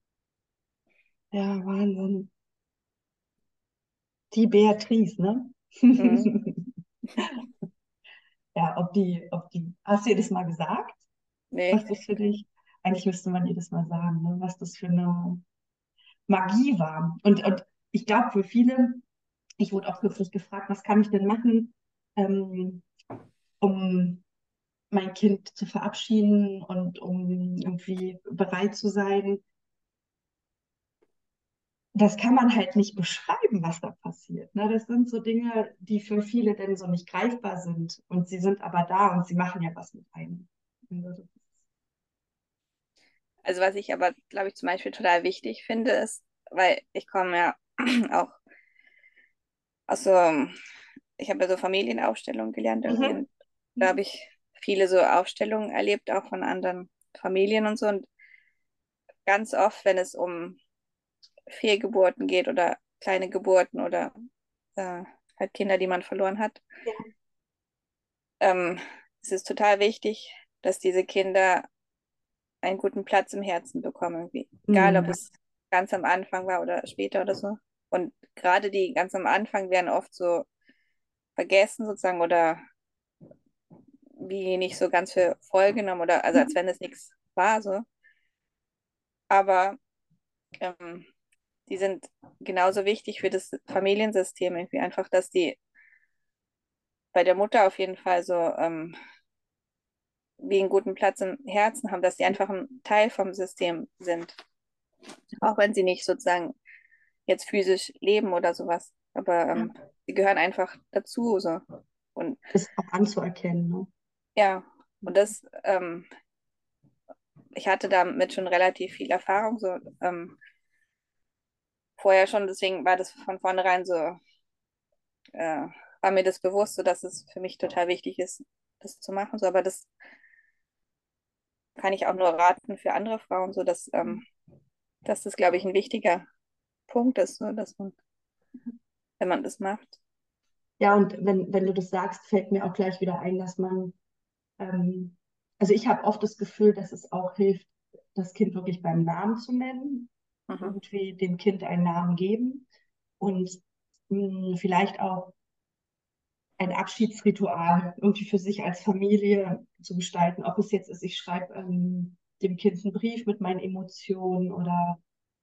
Speaker 2: Ja, Wahnsinn. Die Beatrice, ne?
Speaker 3: Mhm.
Speaker 2: Ja, ob die, ob die, hast du ihr das mal gesagt,
Speaker 3: Nee.
Speaker 2: was das für dich, eigentlich müsste man ihr das mal sagen, ne? Was das für eine Magie war. Und, und ich glaube, für viele, ich wurde auch kürzlich gefragt, was kann ich denn machen, ähm, um mein Kind zu verabschieden und um irgendwie bereit zu sein. Das kann man halt nicht beschreiben, was da passiert. Ne? Das sind so Dinge, die für viele dann so nicht greifbar sind. Und sie sind aber da und sie machen ja was mit einem. Also,
Speaker 3: Also was ich aber, glaube ich, zum Beispiel total wichtig finde, ist, weil ich komme ja auch aus so, ich habe ja so Familienaufstellungen gelernt irgendwie
Speaker 2: mhm.
Speaker 3: und da habe ich viele so Aufstellungen erlebt, auch von anderen Familien und so. Und ganz oft, wenn es um Fehlgeburten geht oder kleine Geburten oder äh, halt Kinder, die man verloren hat.
Speaker 2: Ja.
Speaker 3: Ähm, es ist total wichtig, dass diese Kinder einen guten Platz im Herzen bekommen, irgendwie. Egal, ob
Speaker 2: Mhm.
Speaker 3: es ganz am Anfang war oder später oder so. Und gerade die ganz am Anfang werden oft so vergessen sozusagen oder wie nicht so ganz für voll genommen oder also als wenn es nichts war so. Aber ähm, die sind genauso wichtig für das Familiensystem irgendwie einfach, dass die bei der Mutter auf jeden Fall so ähm, wie einen guten Platz im Herzen haben, dass die einfach ein Teil vom System sind. Auch wenn sie nicht sozusagen jetzt physisch leben oder sowas. Aber
Speaker 2: Ja.
Speaker 3: ähm, sie gehören einfach dazu. So. Und
Speaker 2: Das auch anzuerkennen, ne?
Speaker 3: ja, und das, ähm, ich hatte damit schon relativ viel Erfahrung, so ähm, vorher schon, deswegen war das von vornherein so, äh, war mir das bewusst, so dass es für mich total wichtig ist, das zu machen. So, aber das kann ich auch nur raten für andere Frauen, so dass, ähm, dass das, glaube ich, ein wichtiger Punkt ist, so, dass man, wenn man das macht.
Speaker 2: Ja, und wenn, wenn du das sagst, fällt mir auch gleich wieder ein, dass man, ähm, also ich habe oft das Gefühl, dass es auch hilft, das Kind wirklich beim Namen zu nennen,
Speaker 3: Mhm.
Speaker 2: irgendwie dem Kind einen Namen geben und mh, vielleicht auch ein Abschiedsritual irgendwie für sich als Familie zu gestalten. Ob es jetzt ist, ich schreibe ähm, dem Kind einen Brief mit meinen Emotionen oder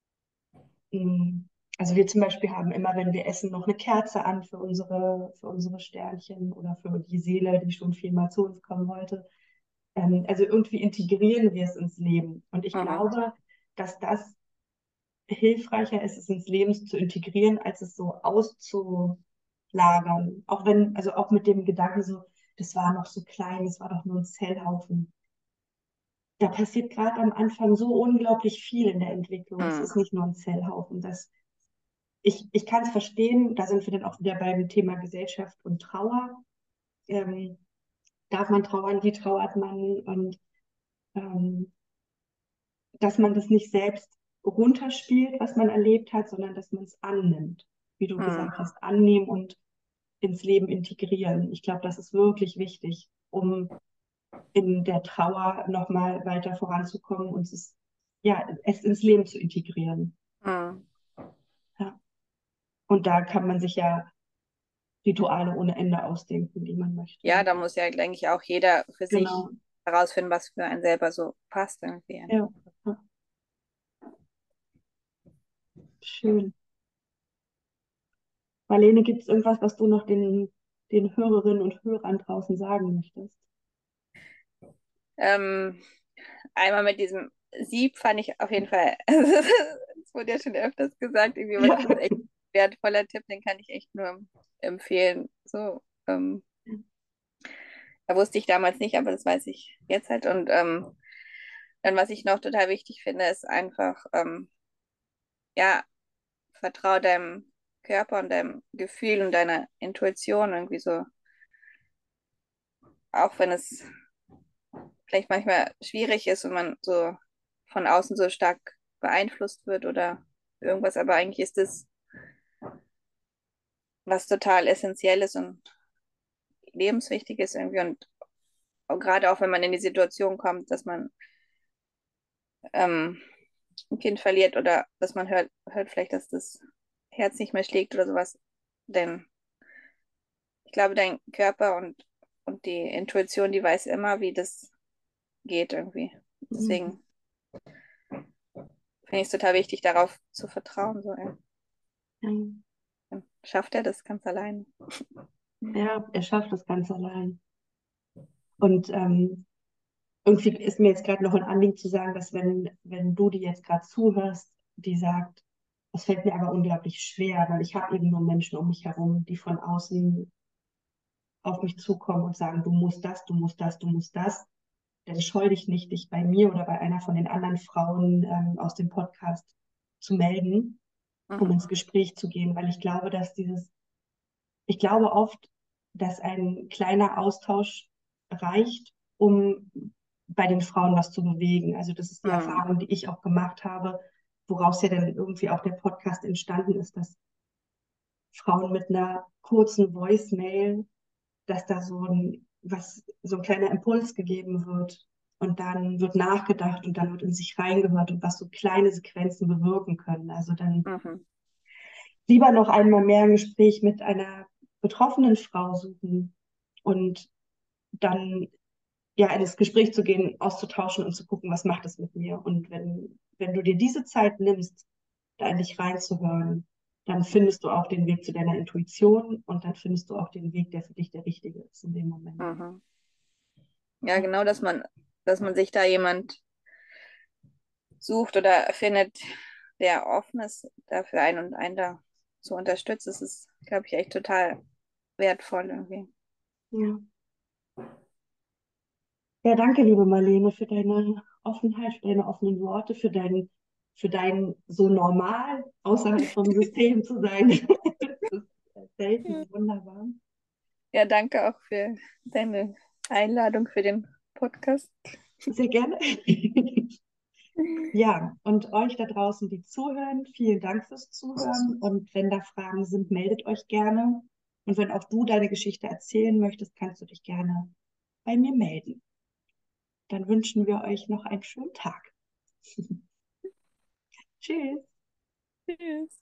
Speaker 2: mh, also wir zum Beispiel haben immer, wenn wir essen, noch eine Kerze an für unsere, für unsere Sternchen oder für die Seele, die schon vielmal zu uns kommen wollte. Ähm, also irgendwie integrieren wir es ins Leben. Und ich
Speaker 3: Mhm.
Speaker 2: glaube, dass das hilfreicher ist, es ins Leben zu integrieren, als es so auszulagern. Auch wenn, also auch mit dem Gedanken so, das war noch so klein, das war doch nur ein Zellhaufen. Da passiert gerade am Anfang so unglaublich viel in der Entwicklung. Das
Speaker 3: Mhm.
Speaker 2: ist nicht nur ein Zellhaufen. Das, ich ich kann es verstehen, da sind wir dann auch wieder beim Thema Gesellschaft und Trauer. Ähm, darf man trauern, wie trauert man? Und ähm, dass man das nicht selbst runterspielt, was man erlebt hat, sondern dass man es annimmt. Wie du
Speaker 3: Mhm.
Speaker 2: gesagt hast, annehmen und ins Leben integrieren. Ich glaube, das ist wirklich wichtig, um in der Trauer nochmal weiter voranzukommen und es, ja, es ins Leben zu integrieren.
Speaker 3: Mhm.
Speaker 2: Ja. Und da kann man sich ja Rituale ohne Ende ausdenken, die man möchte.
Speaker 3: Ja, da muss ja, denke ich, auch jeder für sich
Speaker 2: Genau.
Speaker 3: herausfinden, was für einen selber so passt irgendwie.
Speaker 2: Ja. Ja. Schön. Marlene, gibt es irgendwas, was du noch den, den Hörerinnen und Hörern draußen sagen möchtest?
Speaker 3: Ähm, einmal mit diesem Sieb fand ich auf jeden Fall, es wurde ja schon öfters gesagt, irgendwie, aber
Speaker 2: Ja.
Speaker 3: das ist echt ein wertvoller Tipp, den kann ich echt nur empfehlen. So, ähm, da wusste ich damals nicht, aber das weiß ich jetzt halt. Und ähm, dann, was ich noch total wichtig finde, ist einfach, ähm, ja, vertrau deinem Körper und deinem Gefühl und deiner Intuition irgendwie so, auch wenn es vielleicht manchmal schwierig ist und man so von außen so stark beeinflusst wird oder irgendwas, aber eigentlich ist es was total Essentielles und Lebenswichtiges irgendwie und auch gerade auch wenn man in die Situation kommt, dass man ähm, ein Kind verliert oder dass man hört, hört vielleicht, dass das Herz nicht mehr schlägt oder sowas, denn ich glaube, dein Körper und, und die Intuition, die weiß immer, wie das geht irgendwie.
Speaker 2: Mhm.
Speaker 3: Deswegen finde ich es total wichtig, darauf zu vertrauen. So, ja.
Speaker 2: Ja.
Speaker 3: Dann schafft er das ganz allein.
Speaker 2: Ja, er schafft das ganz allein. Und ähm, irgendwie ist mir jetzt gerade noch ein Anliegen zu sagen, dass wenn, wenn du die jetzt gerade zuhörst, die sagt, es fällt mir aber unglaublich schwer, weil ich habe eben nur Menschen um mich herum, die von außen auf mich zukommen und sagen, du musst das, du musst das, du musst das, dann scheu dich nicht, dich bei mir oder bei einer von den anderen Frauen ähm, aus dem Podcast zu melden, um
Speaker 3: Mhm.
Speaker 2: ins Gespräch zu gehen, weil ich glaube, dass dieses, ich glaube oft, dass ein kleiner Austausch reicht, um bei den Frauen was zu bewegen. Also das ist die
Speaker 3: Mhm.
Speaker 2: Erfahrung, die ich auch gemacht habe, woraus ja dann irgendwie auch der Podcast entstanden ist, dass Frauen mit einer kurzen Voicemail, dass da so ein, was, so ein kleiner Impuls gegeben wird und dann wird nachgedacht und dann wird in sich reingehört und was so kleine Sequenzen bewirken können. Also dann
Speaker 3: Mhm.
Speaker 2: lieber noch einmal mehr ein Gespräch mit einer betroffenen Frau suchen und dann ja in das Gespräch zu gehen, auszutauschen und zu gucken, was macht es mit mir. Und wenn, wenn du dir diese Zeit nimmst, da in dich reinzuhören, dann findest du auch den Weg zu deiner Intuition und dann findest du auch den Weg, der für dich der richtige ist in dem Moment.
Speaker 3: Mhm. Ja, genau, dass man, dass man sich da jemand sucht oder findet, der offen ist dafür ein und einen da zu unterstützen. Das ist, glaube ich, echt total wertvoll irgendwie.
Speaker 2: Ja. Ja, danke, liebe Marlene, für deine Offenheit, für deine offenen Worte, für dein, für dein so normal außerhalb vom System zu sein. Das ist selten, wunderbar.
Speaker 3: Ja, danke auch für deine Einladung für den Podcast.
Speaker 2: Sehr gerne. Ja, und euch da draußen, die zuhören, vielen Dank fürs Zuhören. Und wenn da Fragen sind, meldet euch gerne. Und wenn auch du deine Geschichte erzählen möchtest, kannst du dich gerne bei mir melden. Dann wünschen wir euch noch einen schönen Tag. Tschüss.
Speaker 3: Tschüss.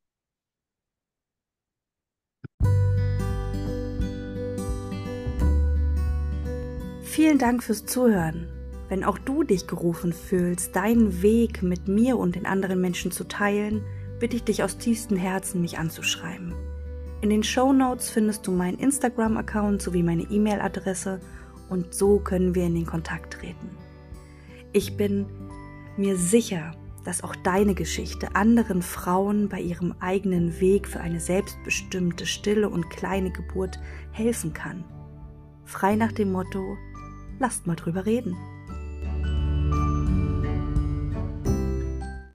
Speaker 1: Vielen Dank fürs Zuhören. Wenn auch du dich gerufen fühlst, deinen Weg mit mir und den anderen Menschen zu teilen, bitte ich dich aus tiefstem Herzen, mich anzuschreiben. In den Shownotes findest du meinen Instagram-Account sowie meine E-Mail-Adresse und so können wir in den Kontakt treten. Ich bin mir sicher, dass auch deine Geschichte anderen Frauen bei ihrem eigenen Weg für eine selbstbestimmte, stille und kleine Geburt helfen kann. Frei nach dem Motto: Lasst mal drüber reden.